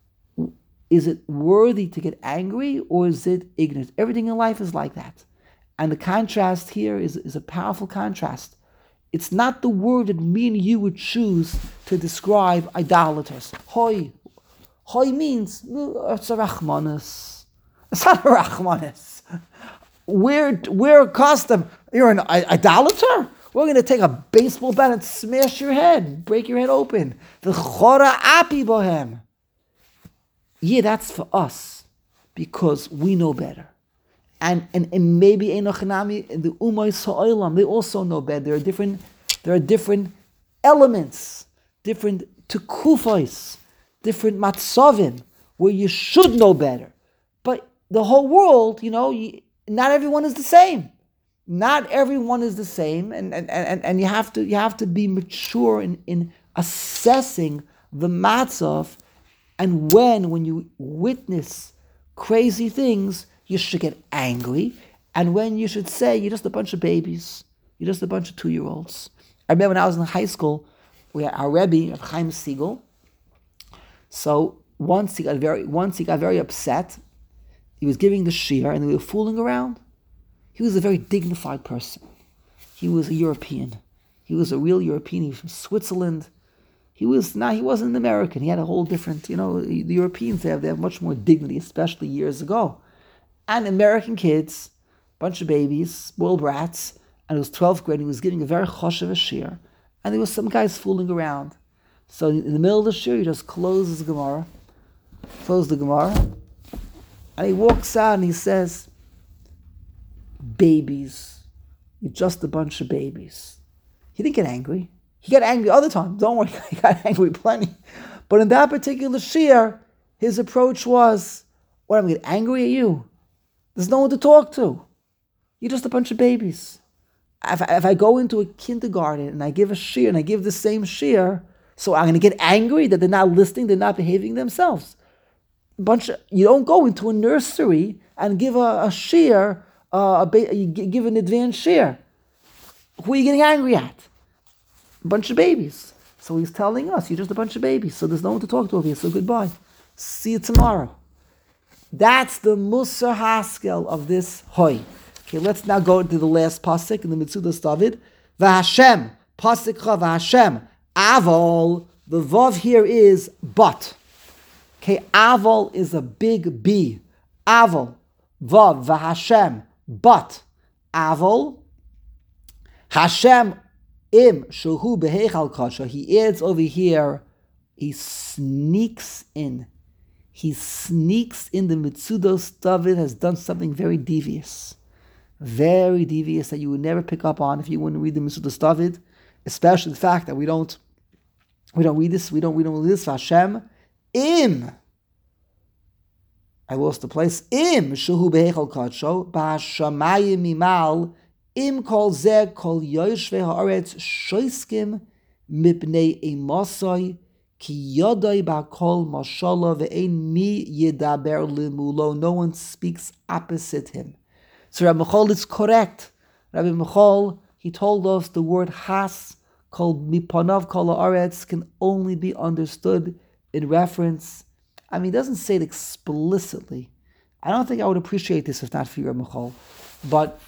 Is it worthy to get angry, or is it ignorant? Everything in life is like that. And the contrast here is, is a powerful contrast. It's not the word that me and you would choose to describe idolaters. Hoi. Hoi means, it's a rachmanis. It's not a rachmanis. We're, we're accustomed. You're an idolater? We're going to take a baseball bat and smash your head, break your head open. The chora api bohem. Yeah, that's for us, because we know better. And and, and maybe Enochanami, the Umay Sa'olam, they also know better. There are different, there are different elements, different tekufos, different matzavim, where you should know better. But the whole world, you know, you, not everyone is the same. Not everyone is the same, and, and, and, and you have to you have to be mature in, in assessing the matzav. And when, when you witness crazy things, you should get angry. And when you should say, you're just a bunch of babies. You're just a bunch of two-year-olds. I remember when I was in high school, we had our Rebbe, Chaim Siegel. So once he got very once he got very upset. He was giving the shir, and they were fooling around. He was a very dignified person. He was a European. He was a real European. He was from Switzerland. He was not. He wasn't an American. He had a whole different. You know, the Europeans they have they have much more dignity, especially years ago. And American kids, bunch of babies, spoiled brats, and it was twelfth grade. He was giving a very choshev shir, and there was some guys fooling around. So in the middle of the shir, he just closes the Gemara, closes the Gemara, and he walks out and he says, "Babies, you're just a bunch of babies." He didn't get angry. He got angry all the time. Don't worry, he got angry plenty. But in that particular shir, his approach was, "What, I'm going to get angry at you? There's no one to talk to. You're just a bunch of babies." If I, if I go into a kindergarten and I give a shir and I give the same shir, so I'm going to get angry that they're not listening, they're not behaving themselves. Bunch of, you don't go into a nursery and give a, a shir, a, uh, a ba- you g- give an advanced share. Who are you getting angry at? A bunch of babies. So he's telling us, you're just a bunch of babies, so there's no one to talk to over here, so goodbye. See you tomorrow. That's the Musar Haskel of this Hoy. Okay, let's now go to the last pasuk in the Mitzudas David. V'Hashem, pasuk cha v'Hashem, Avol, the Vav here is but. Okay, Avol is a big B. Avol, Vav, V'Hashem, but. Avol, Hashem, im, shuhu behechal kasha. He adds over here, he sneaks in. He sneaks in. The Mitzudos David has done something very devious. Very devious that you would never pick up on if you wouldn't read the Mitzudos David, especially the fact that we don't we don't read this, we don't we don't read this Hashem. Im. I lost the place. Im shuhu behechal kadsho ba'shamayim mimal im kol zeh kol yoshvei haaretz shoiskim mipnei emosoi ki yodai ba'kol mashallah ve'ein mi yedaber limulo. No one speaks opposite him. So Rabbi Michal is correct. Rabbi Michal, he told us the word has, called mipanav kol haaretz, can only be understood in reference. I mean, he doesn't say it explicitly. I don't think I would appreciate this if not for Rabbi Michal. But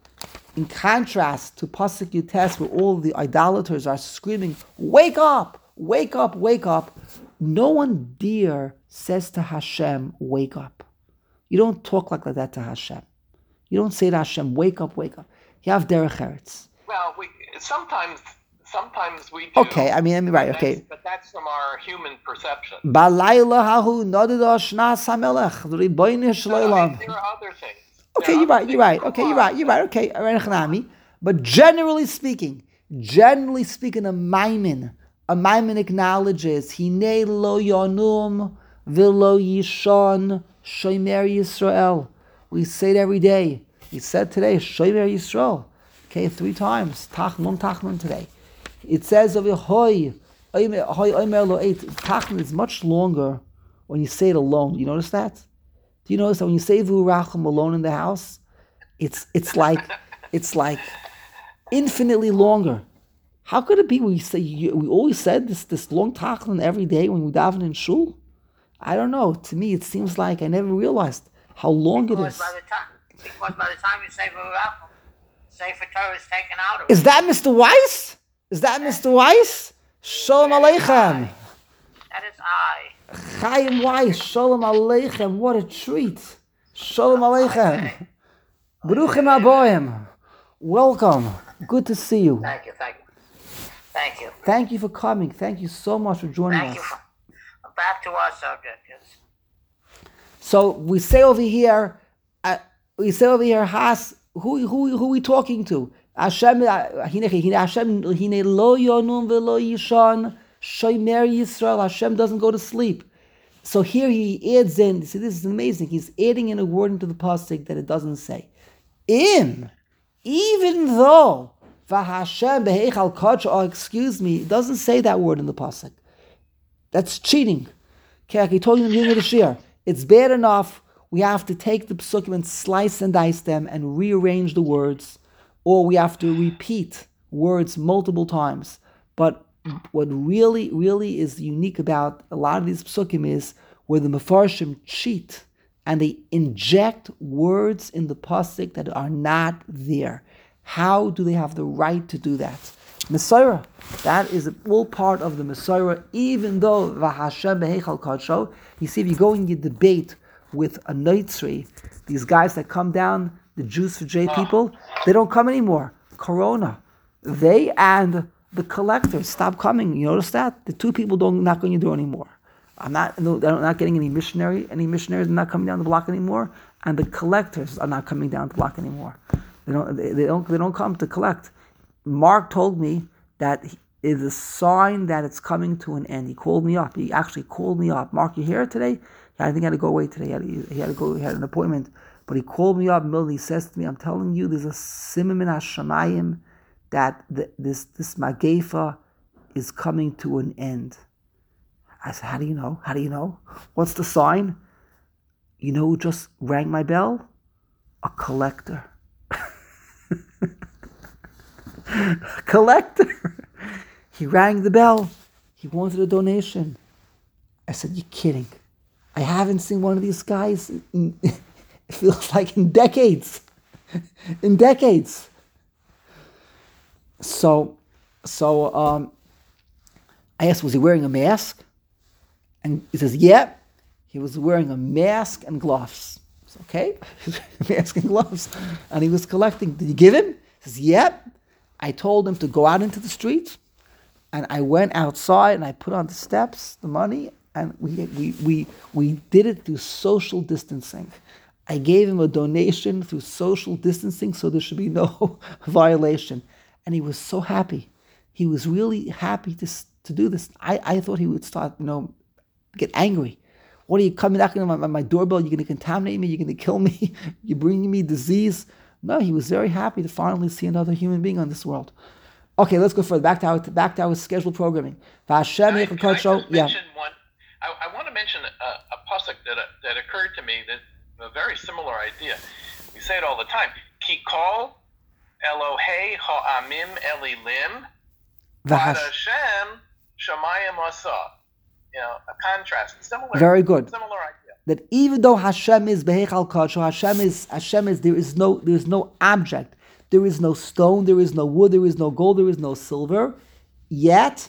in contrast to Pasuk Yutes, where all the idolaters are screaming, wake up, wake up, wake up, no one dear says to Hashem, wake up. You don't talk like that to Hashem. You don't say to Hashem, wake up, wake up. You have derech eretz. Well, we sometimes sometimes we do. Okay, I mean, I mean, right, okay. That's, but that's from our human perception. Balayla hahu nodida shnas hamelech riboyne shloilam. There are other things. Okay, you're right, you're right. Okay, you're right, you're right. Okay, Renachanami. But generally speaking, generally speaking, a maimin, a maimin acknowledges Hine lo yonum v'lo yishon shomer Yisrael. We say it every day. We said today, Shomer Yisrael. Okay, three times. Tachnun, Tachnun today. It says over Hoy, Hoy Omer Lo Eit. Tachnun is much longer when you say it alone. You notice that? Do you notice that when you say V'urachim alone in the house, it's it's like it's like infinitely longer. How could it be we say we always said this this long Tachnun every day when we daven in shul? I don't know. To me, it seems like I never realized how long because it is. By the time, because by the time you say V'urachim, Sefer Torah is taken out of it. Is that Mister Weiss? Is that Mister Weiss? Shalom Aleichem. That is I. Chaim Weiss. Shalom Aleichem. What a treat. Shalom Aleichem. Baruchim Aboim. Welcome. Good to see you. Thank you, thank you. Thank you. Thank you for coming. Thank you so much for joining Thank us. you. For, back to our subject. Yes. So we say over here, uh, we say over here, Has, who who who are we talking to? Hashem, Hashem, Hine lo yonum v'lo yishon shomer Yisrael. Hashem doesn't go to sleep. So here he adds in. See, this is amazing. He's adding in a word into the pasuk that it doesn't say. Im, even though v'Hashem behechal kodesh. Oh, excuse me, it doesn't say that word in the pasuk. That's cheating. Okay, I told you in the beginning of the shir. It's bad enough we have to take the psukim and slice and dice them and rearrange the words, or we have to repeat words multiple times. But what really, really is unique about a lot of these psukim is where the mefarshim cheat and they inject words in the pasuk that are not there. How do they have the right to do that? Messiah, that is all part of the Messiah, even though V'Hashem behechal kadsho. You see, if you go and you debate with a Noitzri, these guys that come down, the Jews for J people, they don't come anymore. Corona. They and the collectors stop coming. You notice that? The two people don't not going to do anymore. I'm not they're not getting any missionary, any missionaries are not coming down the block anymore, and the collectors are not coming down the block anymore. They don't they, they don't they don't come to collect. Mark told me that it is a sign that it's coming to an end. He called me up. He actually called me up. Mark, you here today? I think he had to go away today. He had, to, he had to go. He had an appointment. But he called me up. Millie says to me, "I'm telling you, there's a simon hashamayim that the, this this magefa is coming to an end." I said, "How do you know? How do you know? What's the sign?" You know who just rang my bell? A collector. collector. He rang the bell. He wanted a donation. I said, "You're kidding. I haven't seen one of these guys in, it feels like in decades. In decades." So, so um, I asked, was he wearing a mask? And he says, yeah, he was wearing a mask and gloves. I said, okay, mask and gloves. And he was collecting. Did you give him? He says, yep. I told him to go out into the street. And I went outside and I put on the steps the money. And we we we we did it through social distancing. I gave him a donation through social distancing, so there should be no violation. And he was so happy. He was really happy to to do this. I, I thought he would start, you know, get angry. What are you coming knocking on my, my doorbell? You're going to contaminate me? You're going to kill me? You're bringing me disease? No, he was very happy to finally see another human being on this world. Okay, let's go further. Back to our, back to our scheduled programming. Can I, can I just yeah. mention one? I, I want to mention a, a pasuk that uh, that occurred to me, that a very similar idea. We say it all the time. Ki kol Elohei ha'amim elilim v'ad Hashem shamayim asa. You know, a contrast. Similar. Very good. Similar idea. That even though Hashem is Behechal Kodesh, Hashem is Hashem is there is no there is no object, there is no stone, there is no wood, there is no gold, there is no silver. Yet,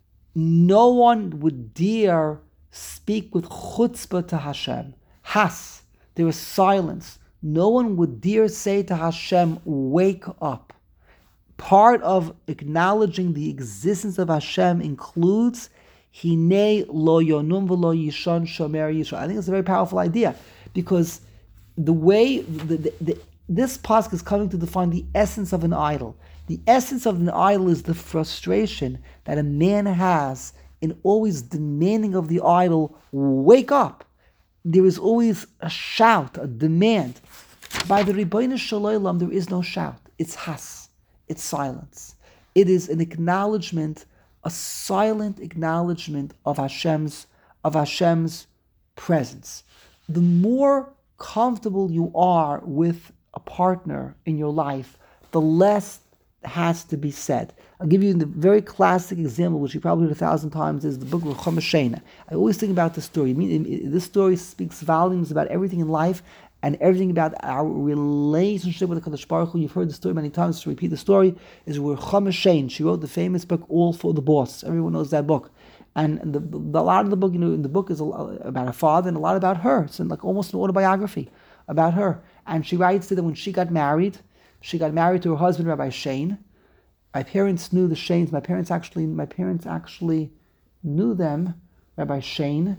no one would dare speak with chutzpah to Hashem. Has. There is silence. No one would dare say to Hashem, wake up. Part of acknowledging the existence of Hashem includes Hine lo yonum v'lo yishon shomer yishon. I think it's a very powerful idea, because the way the, the, the, this pasuk is coming to define the essence of an idol. The essence of an idol is the frustration that a man has in always demanding of the idol, wake up. There is always a shout, a demand. By the Ribbono Shel Olam, there is no shout. It's has. It's silence. It is an acknowledgement, a silent acknowledgement of Hashem's of Hashem's presence. The more comfortable you are with a partner in your life, the less has to be said. I'll give you the very classic example, which you probably heard a thousand times, is the book of Chama Shena. I always think about this story. I mean, this story speaks volumes about everything in life and everything about our relationship with the Kadosh Baruch Hu. You've heard the story many times. To repeat the story, is where Chama Shena, she wrote the famous book All for the Boss. Everyone knows that book. And the, the, a lot of the book, you know, in the book is a lot about her father and a lot about her. It's like almost an autobiography about her. And she writes that when she got married, she got married to her husband, Rabbi Shane. My parents knew the Shanes. My parents actually, my parents actually knew them, Rabbi Shane.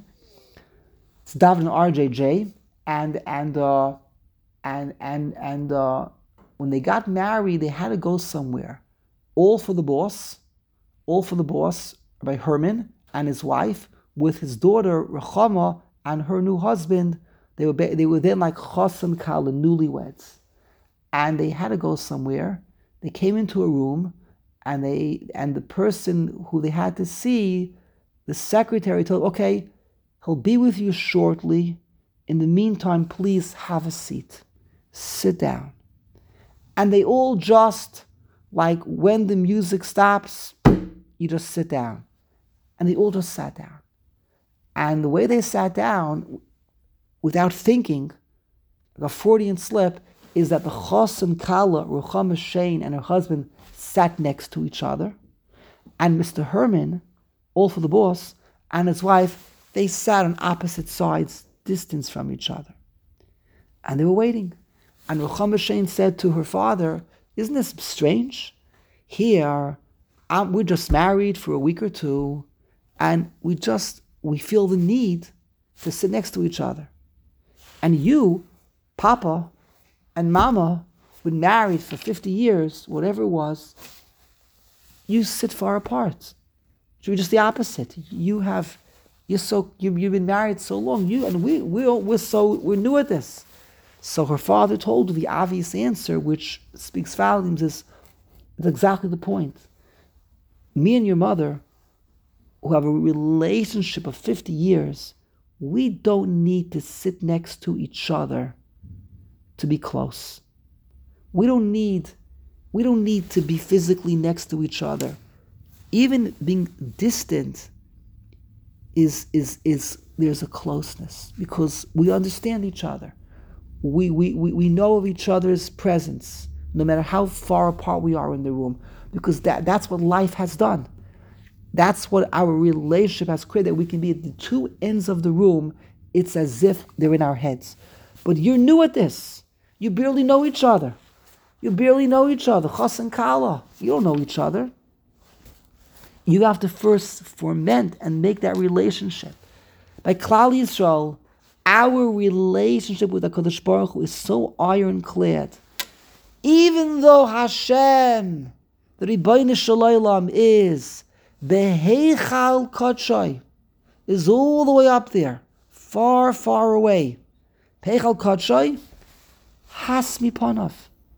It's David and R J J, and and uh, and and and uh, when they got married, they had to go somewhere. All for the boss, all for the boss, Rabbi Herman and his wife, with his daughter Rechama and her new husband. They were they were then like chas and kala, newlyweds. And they had to go somewhere. They came into a room, and they and the person who they had to see, the secretary told, okay, he'll be with you shortly. In the meantime, please have a seat. Sit down. And they all just, like when the music stops, you just sit down. And they all just sat down. And the way they sat down, without thinking, like a Freudian slip, is that the Chas and Kala, Ruchama Shane and her husband, sat next to each other. And Mister Herman, all for the boss, and his wife, they sat on opposite sides, distance from each other. And they were waiting. And Ruchama Shane said to her father, isn't this strange? Here, um, we're just married for a week or two, and we just, we feel the need to sit next to each other. And you, Papa, and Mama, been married for fifty years, whatever it was, you sit far apart. Should be just the opposite. You have, you're so, you, you've been married so long, you and we, we're, we're so, we're new at this. So her father told her the obvious answer, which speaks volumes, is exactly the point. Me and your mother, who have a relationship of fifty years, we don't need to sit next to each other to be close. We don't need, We don't need to be physically next to each other. Even being distant is is is there's a closeness because we understand each other. We we, we, we know of each other's presence, no matter how far apart we are in the room, because that, that's what life has done. That's what our relationship has created, that we can be at the two ends of the room. It's as if they're in our heads. But you're new at this. You barely know each other. You barely know each other. Chas and Kala. You don't know each other. You have to first ferment and make that relationship. By Klal Yisrael, our relationship with HaKadosh Baruch Hu is so ironclad. Even though Hashem, the Ribbono Shel Olam, is Beheichal Kodshai, is all the way up there, far, far away. Beheichal Kodshai, Has Mipanav.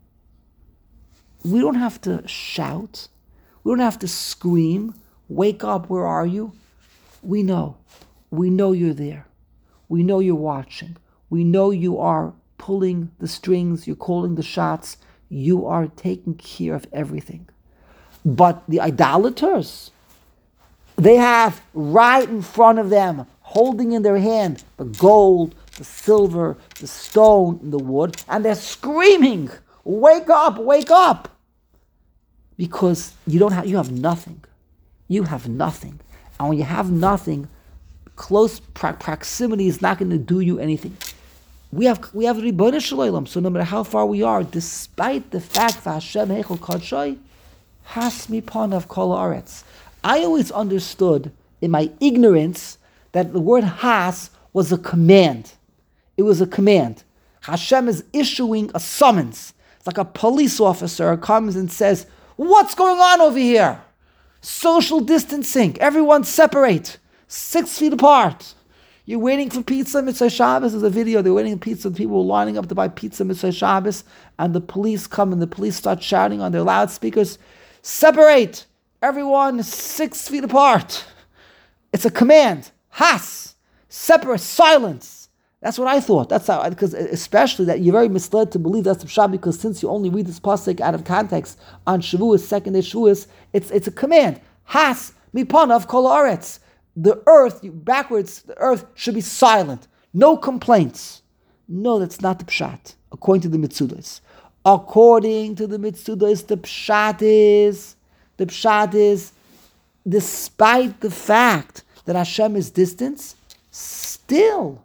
We don't have to shout. We don't have to scream, wake up, where are you? We know. We know you're there. We know you're watching. We know you are pulling the strings, you're calling the shots, you are taking care of everything. But the idolaters, they have right in front of them, holding in their hand the gold, the silver, the stone, the wood, and they're screaming, wake up, wake up. Because you don't have, you have nothing. You have nothing. And when you have nothing, close pro- proximity is not going to do you anything. We have we have Ribbono Shel Olam, so no matter how far we are, despite the fact that Hashem Heichal Kodshai, Has Mipanav Kol Haaretz. I always understood in my ignorance that the word Has was a command. It was a command. Hashem is issuing a summons. It's like a police officer comes and says, what's going on over here? Social distancing. Everyone separate. Six feet apart. You're waiting for pizza, Mitzvah Shabbos. There's a video. They're waiting for pizza. People were lining up to buy pizza, Mitzvah Shabbos. And the police come and the police start shouting on their loudspeakers, separate. Everyone six feet apart. It's a command. Has. Separate. Silence. That's what I thought. That's how, because especially that you're very misled to believe that's the Pshat, because since you only read this pasuk out of context on Shavuos, second day Shavuos, it's it's a command. Has mipanav kol haaretz. The earth, you, backwards, the earth should be silent. No complaints. No, that's not the Pshat, according to the Mitzudos. According to the Mitzudos, the Pshat is, the Pshat is, despite the fact that Hashem is distant, still,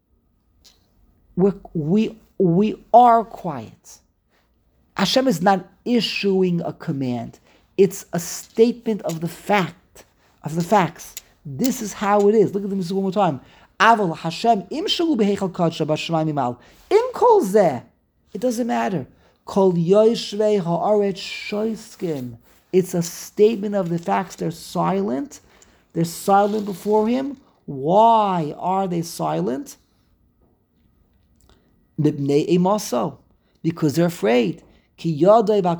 We're, we we are quiet. Hashem is not issuing a command. It's a statement of the fact, of the facts. This is how it is. Look at this one more time. Aval Hashem im shalu beheichal kodesh b'shamayim imal im kol zeh. It doesn't matter. Kol yoshvei haaretz shoiskim. It's a statement of the facts. They're silent. They're silent before Him. Why are they silent? Because they're afraid. No one have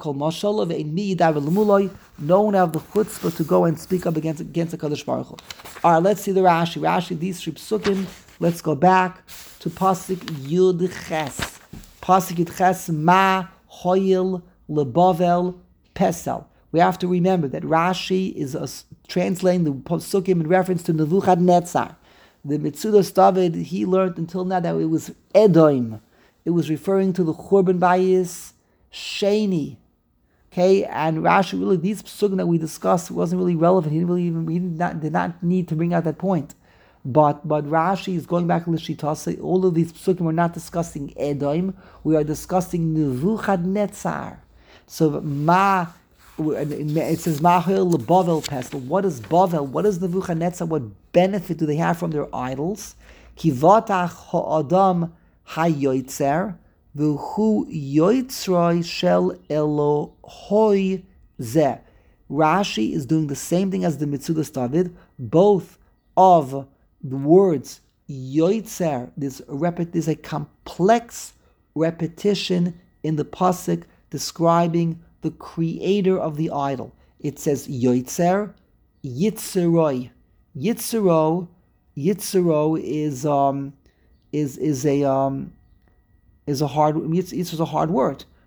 the chutzpah to go and speak up against against the Kadosh Baruch Hu. All right, let's see the Rashi. Rashi, these three psukim. Let's go back to pasuk Yud Ches. Pasuk Yud Ches. Ma hoyil lebavel pesel. We have to remember that Rashi is uh, translating the psukim in reference to Nebuchadnezzar. The Mitzudos David, he learned until now that it was Edom. It was referring to the Churban Bayis Sheni. Okay, and Rashi, really, these psukim that we discussed wasn't really relevant. He didn't really even, he did not, did not need to bring out that point. But but Rashi is going back to Lishitase. All of these psukim we're not discussing Edom. We are discussing Nebuchadnezzar. So ma, it says Mahil leBavel pesel. What is Bavel? What is Nebuchadnezzar? What benefit do they have from their idols? Kivatach ha'adam hayoitzer v'hu yoitzroi shel Elohoi zeh. Rashi is doing the same thing as the Mitzudos David. Both of the words yoitzer, this repet, there's a complex repetition in the pasuk describing the creator of the idol. It says yoitzer, yitzeroi. Yitzero, Yitzero is um is is a um is a hard it's, it's a hard word.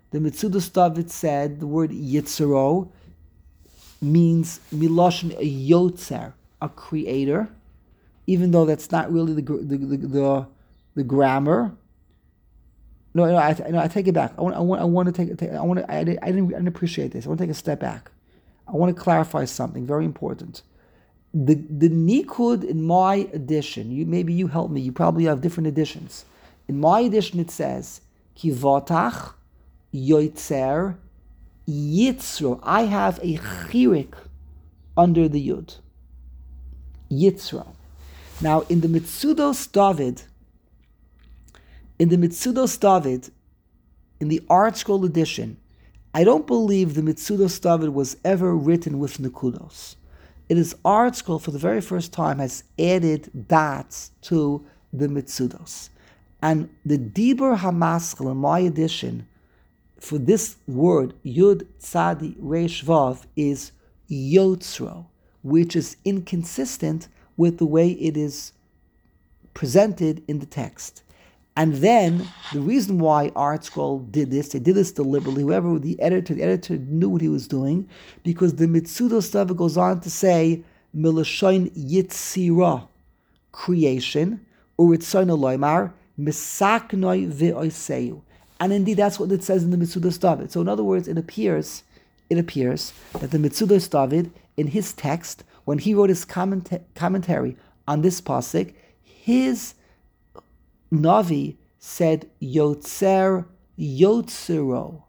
the Metzudos David said the word Yitzro means Miloshin a Yotzer, a creator, even though that's not really the the the, the, the grammar. No, no, I, no, I take it back. I want, I want, I want to take, take I want to, I, I didn't, I didn't appreciate this. I want to take a step back. I want to clarify something very important. The the Nikud in my edition, you maybe you help me. You probably have different editions. In my edition, it says Kivotach Yoitzer Yitzro. I have a chirik under the yud. Yitzro. Now in the Metzudos David. In the Metzudos David, in the Art Scroll edition, I don't believe the Metzudos David was ever written with Nekudos. It is Art Scroll for the very first time has added dots to the Metzudos. And the Dibur HaMaskal in my edition, for this word, Yud Tzadi Reish Vav, is Yotzro, which is inconsistent with the way it is presented in the text. And then the reason why Art Scroll did this, they did this deliberately. Whoever the editor, the editor knew what he was doing, because the Metzudos David goes on to say Milashon Yitzira, creation, Uritzon Loimar Misaknoi Ve'oiseu. And indeed, that's what it says in the Metzudos David. So in other words, it appears, it appears that the Metzudos David, in his text, when he wrote his comment- commentary on this pasuk, his Navi said Yotzer Yotzero.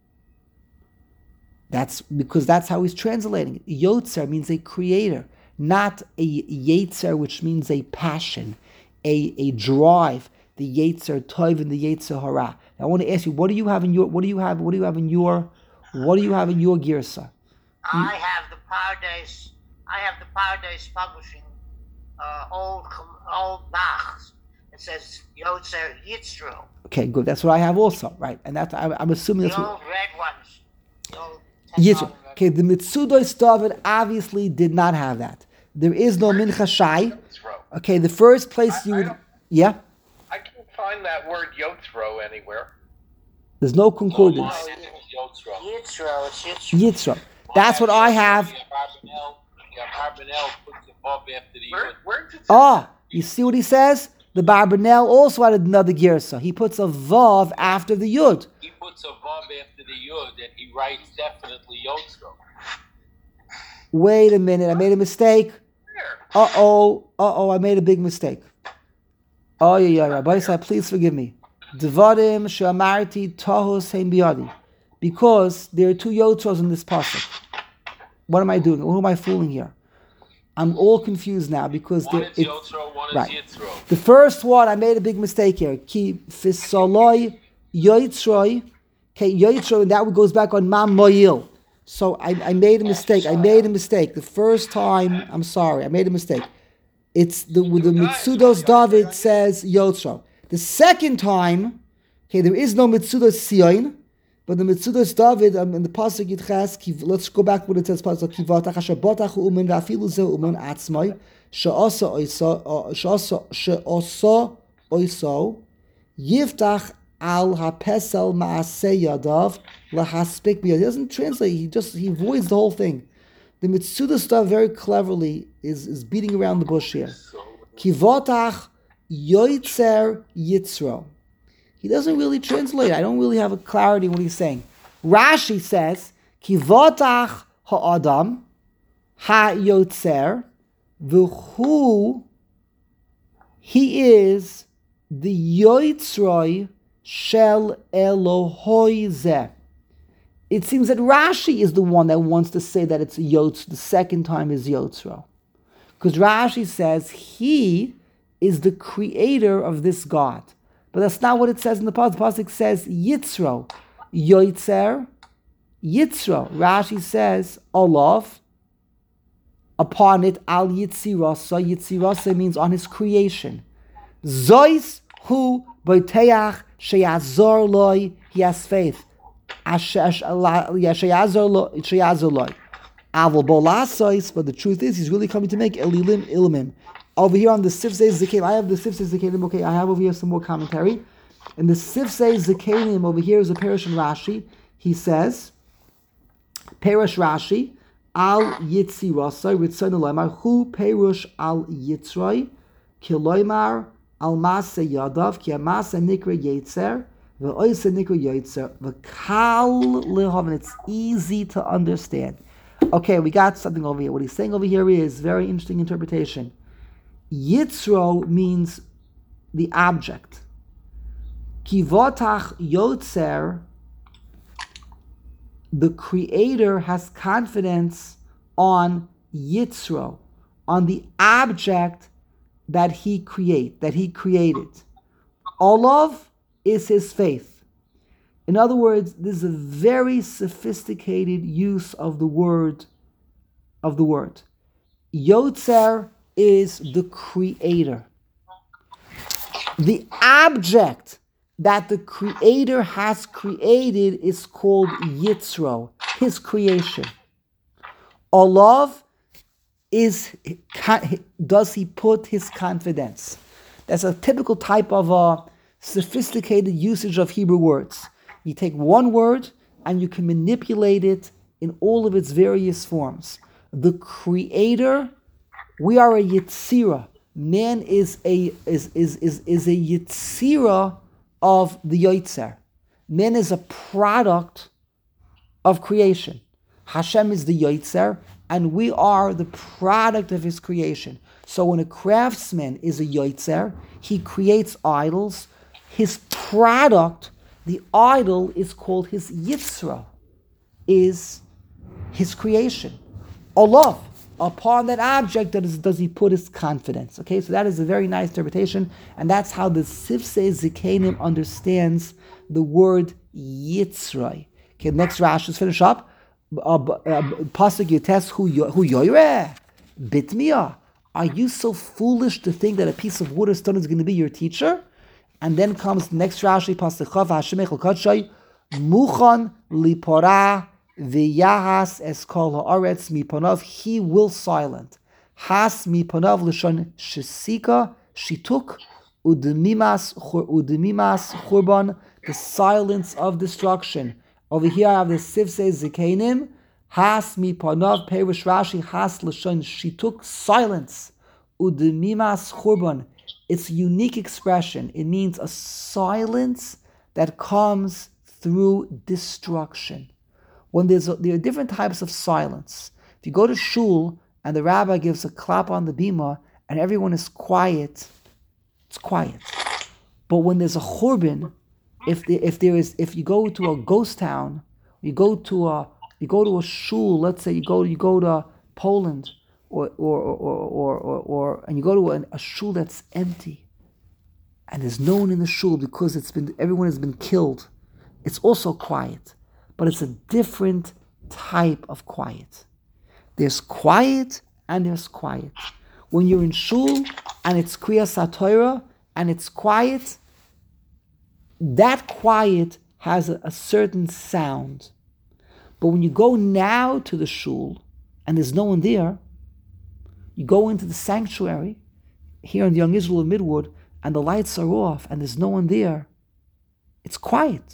That's because that's how he's translating it. Yotzer means a creator, not a Yetzer, which means a passion, a, a drive. The Yetzer Tov and the Yetzer Hara. Now I want to ask you, what do you have in your what do you have what do you have in your what do you have in your Girsa? I have the Pardes. I have the Pardes publishing uh, old old Bachs. It says Yotzer Yitzro. Okay, good. That's what I have also, right? And that I'm, I'm assuming that's the what old red ones. The old Yitzro. Okay, the Metzudos David obviously did not have that. There is no Mincha Shai. Okay, the first place I, you I would, don't- yeah. I can't find that word Yotzro anywhere. There's no concordance. Mine is Yotzro. Yitzro. It's Yitzro. Yitzro. That's what I have. Yeah, Barbanel, yeah, Barbanel puts a bob after the Where, yud. where did it say Ah, you see what he says? The Barbanel also had another Girsa. He puts a Vav after the Yud. He puts a bob after the yud, and he writes definitely Yotzro. Wait a minute, I made a mistake. Where? Uh-oh, uh-oh, I made a big mistake. Oh, yeah, yeah, Rabbi Yisai, please forgive me. Devarim she'amarti tahos heim biyadi. Because there are two Yotzros in this pasuk. What am I doing? Who am I fooling here? I'm all confused now because One there, is it, Yotzro, one right. is Yitzro. the first one, I made a big mistake here. Ki fisoloi yoitzroi. Okay, yoitzroi, and that goes back on mam moyil. So I, I made a mistake. I made a mistake. The first time, I'm sorry, I made a mistake. It's the with the Metzudos David says yotzro. The second time, okay, there is no Metzudos Sion, but the Metzudos David um, in the pasuk Yitches. Let's go back to what it says. Pasuk Kivatach Hashabotach Umen Vafilu Zeh Umen Atzmai She'asa Oiso She'asa She'asa Oiso Yiftach Al Hapesel Maaseh Yadav Lahaspik Biyad. He doesn't translate. He just he avoids the whole thing. The Metzudos David very cleverly is, is beating around the bush here. Kivotach Yoitzer Yitzro. He doesn't really translate. I don't really have a clarity in what he's saying. Rashi says, Kivotach ha'adam ha'yotzer v'hu, he is the Yoitzroi shel Elohoi zeh. It seems that Rashi is the one that wants to say that it's Yotz, the second time is Yotzro. Because Rashi says he is the creator of this God. But that's not what it says in the pasuk. The pasuk says Yitzro, Yoitzer, Yitzro. Rashi says Olav, upon it Al Yitzirasa. Yitzirasa means on his creation. Zois hu boiteach sheyazor loy. He has faith. Sheyazor loy. Avol bolasois. But the truth is, he's really coming to make Elilim Ilmim. Over here on the Sifsei Zikalim, I have the Sifsei Zikalim. Okay, I have over here some more commentary. And the Sifsei Zekanim over here is a Perish in Rashi. He says, Perish Rashi, Al Yitzirasai, Ritzon Eloimar, Hu Perush Al Yitzroi, Kiloimar, Al Mase Yadav, Ki Amase Nikra Yetzer, Ve'oise Nikra Yetzer, Ve'kal Lehov, and it's easy to understand. Okay, we got something over here. What he's saying over here is very interesting interpretation. Yitzro means the object. Kivotach Yotzer, the creator has confidence on Yitzro, on the object that he create, that he created. Olav is his faith. In other words, this is a very sophisticated use of the word, of the word. Yotzer is the creator. The object that the creator has created is called Yitzro, his creation. Olav is, does he put his confidence? That's a typical type of a sophisticated usage of Hebrew words. You take one word and you can manipulate it in all of its various forms. The creator, we are a Yitzira. Man is a is is is, is a Yitzira of the Yotzer. Man is a product of creation. Hashem is the Yotzer, and we are the product of his creation. So when a craftsman is a Yotzer, he creates idols. His product, the idol, is called his Yitzra, is his creation. Allah, upon that object, that is, does he put his confidence. Okay, so that is a very nice interpretation, and that's how the Sifsei Zekanim understands the word Yitzra. Okay, next Rashi, let's finish up. Pasuk Yotes Hu Yoyreh Bitmiya. Are you so foolish to think that a piece of wood or stone is going to be your teacher? And then comes the next Rashi, Pasuk Chav Hashem Echel Kadshay Muchan Lipora V'Yahas Eskol Haaretz Miponav. He will silent. Has Miponav L'shon Shesika Shituk Udemimas Udemimas Churban. The silence of destruction. Over here I have the Sifsei Zekanim. Has Miponav Perish Rashi Has L'shon Shituk. Silence. Udemimas Churban. It's a unique expression. It means a silence that comes through destruction. When there's a, there are different types of silence. If you go to shul and the rabbi gives a clap on the bima and everyone is quiet, it's quiet. But when there's a churban, if there, if there is if you go to a ghost town, you go to a you go to a shul. Let's say you go you go to Poland. Or or, or or or or and you go to a, a shul that's empty, and there's no one in the shul because it's been everyone has been killed. It's also quiet, but it's a different type of quiet. There's quiet and there's quiet. When you're in shul and it's Kriyas HaTorah and it's quiet, that quiet has a, a certain sound. But when you go now to the shul and there's no one there, you go into the sanctuary here in the Young Israel of Midwood, and the lights are off, and there's no one there. It's quiet.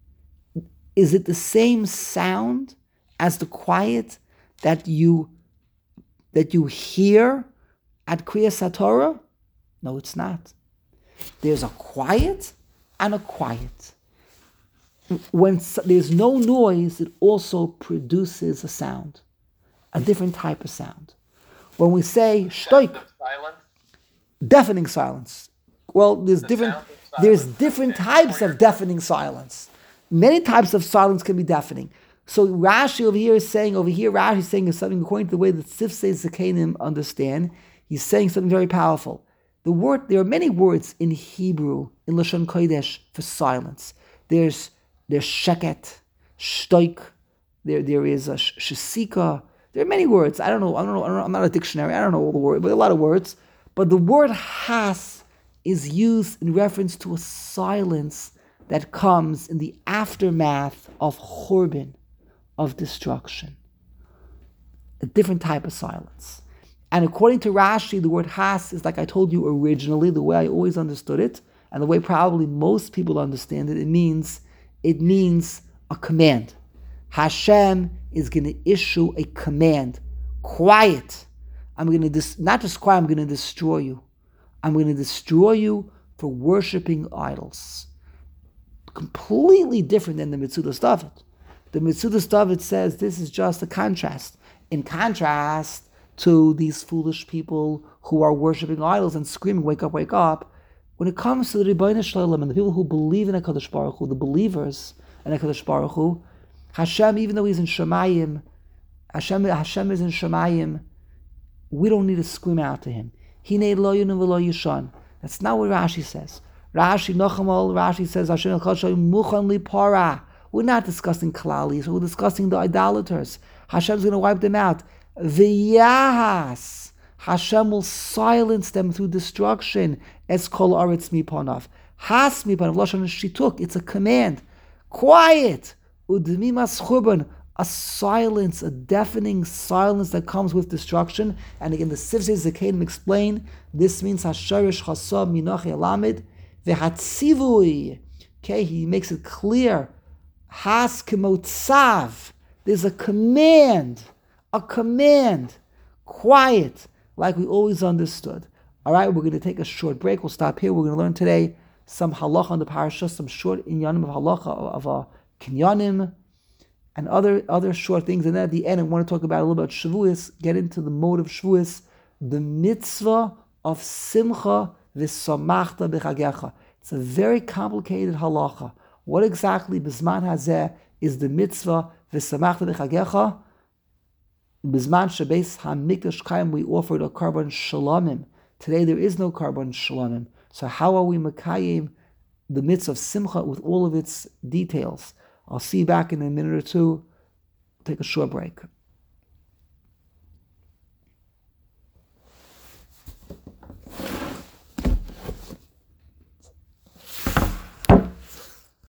Is it the same sound as the quiet that you that you hear at Kriyas HaTorah? No, it's not. There's a quiet and a quiet. When there's no noise, it also produces a sound, a different type of sound. When we say shtoik, Silence. deafening silence. Well, there's The different sound of silence. there's different types of deafening silence. Many types of silence can be deafening. So Rashi over here is saying, over here Rashi is saying something according to the way that Sifsei Zekanim understand. He's saying something very powerful. The word there are many words in Hebrew in Lashon Kodesh for silence. There's there's sheket, shtoik. There there is a shesika. There are many words. I don't know. I don't know. I don't know. I'm not a dictionary. I don't know all the words, but a lot of words. But the word has is used in reference to a silence that comes in the aftermath of churban, of destruction. A different type of silence. And according to Rashi, the word has is, like I told you originally, the way I always understood it, and the way probably most people understand it, it means it means a command. Hashem is going to issue a command. Quiet. I'm going to dis- not just quiet. I'm going to destroy you. I'm going to destroy you for worshiping idols. Completely different than the Metzudas David. The Metzudas David says this is just a contrast. In contrast to these foolish people who are worshiping idols and screaming, "Wake up, wake up!" When it comes to the Rebbeinu Shalom and the people who believe in HaKadosh Baruch Hu, the believers in HaKadosh Baruch Hu, Hashem, even though He's in Shemayim, Hashem, Hashem is in Shemayim, we don't need to scream out to Him. Hinei lo yinu v'lo yishan. That's not what Rashi says. Rashi, Nochamal, Rashi says, Hashem el-Chad muchan li para. We're not discussing Kalalis, we're discussing the idolaters. Hashem's going to wipe them out. V'yahas. Hashem will silence them through destruction. Es kol aretz mipanav. Has mipanav, Lashon shituk. It's a command. Quiet. Udmimas churban. A silence, a deafening silence that comes with destruction. And again, the Sifsei Zakanim explain, this means Hasharish Chasab Minach Yalamid Vehatzivui. Okay, he makes it clear. Has Kemotzav. There's a command. A command. Quiet. Like we always understood. All right, we're going to take a short break. We'll stop here. We're going to learn today some halacha on the parasha, some short inyanim of halacha, of a kinyanim, and other other short things. And then at the end, I want to talk about a little about Shavuos, get into the mode of Shavuos, the mitzvah of simcha v'samachta b'chagecha. It's a very complicated halacha. What exactly b'zman hazeh is the mitzvah v'samachta b'chagecha? B'zman shebeis hamikdash kayim, we offered a karban shalomim. Today there is no karban shalomim. So how are we makayim the mitzvah of simcha with all of its details? I'll see you back in a minute or two. Take a short break.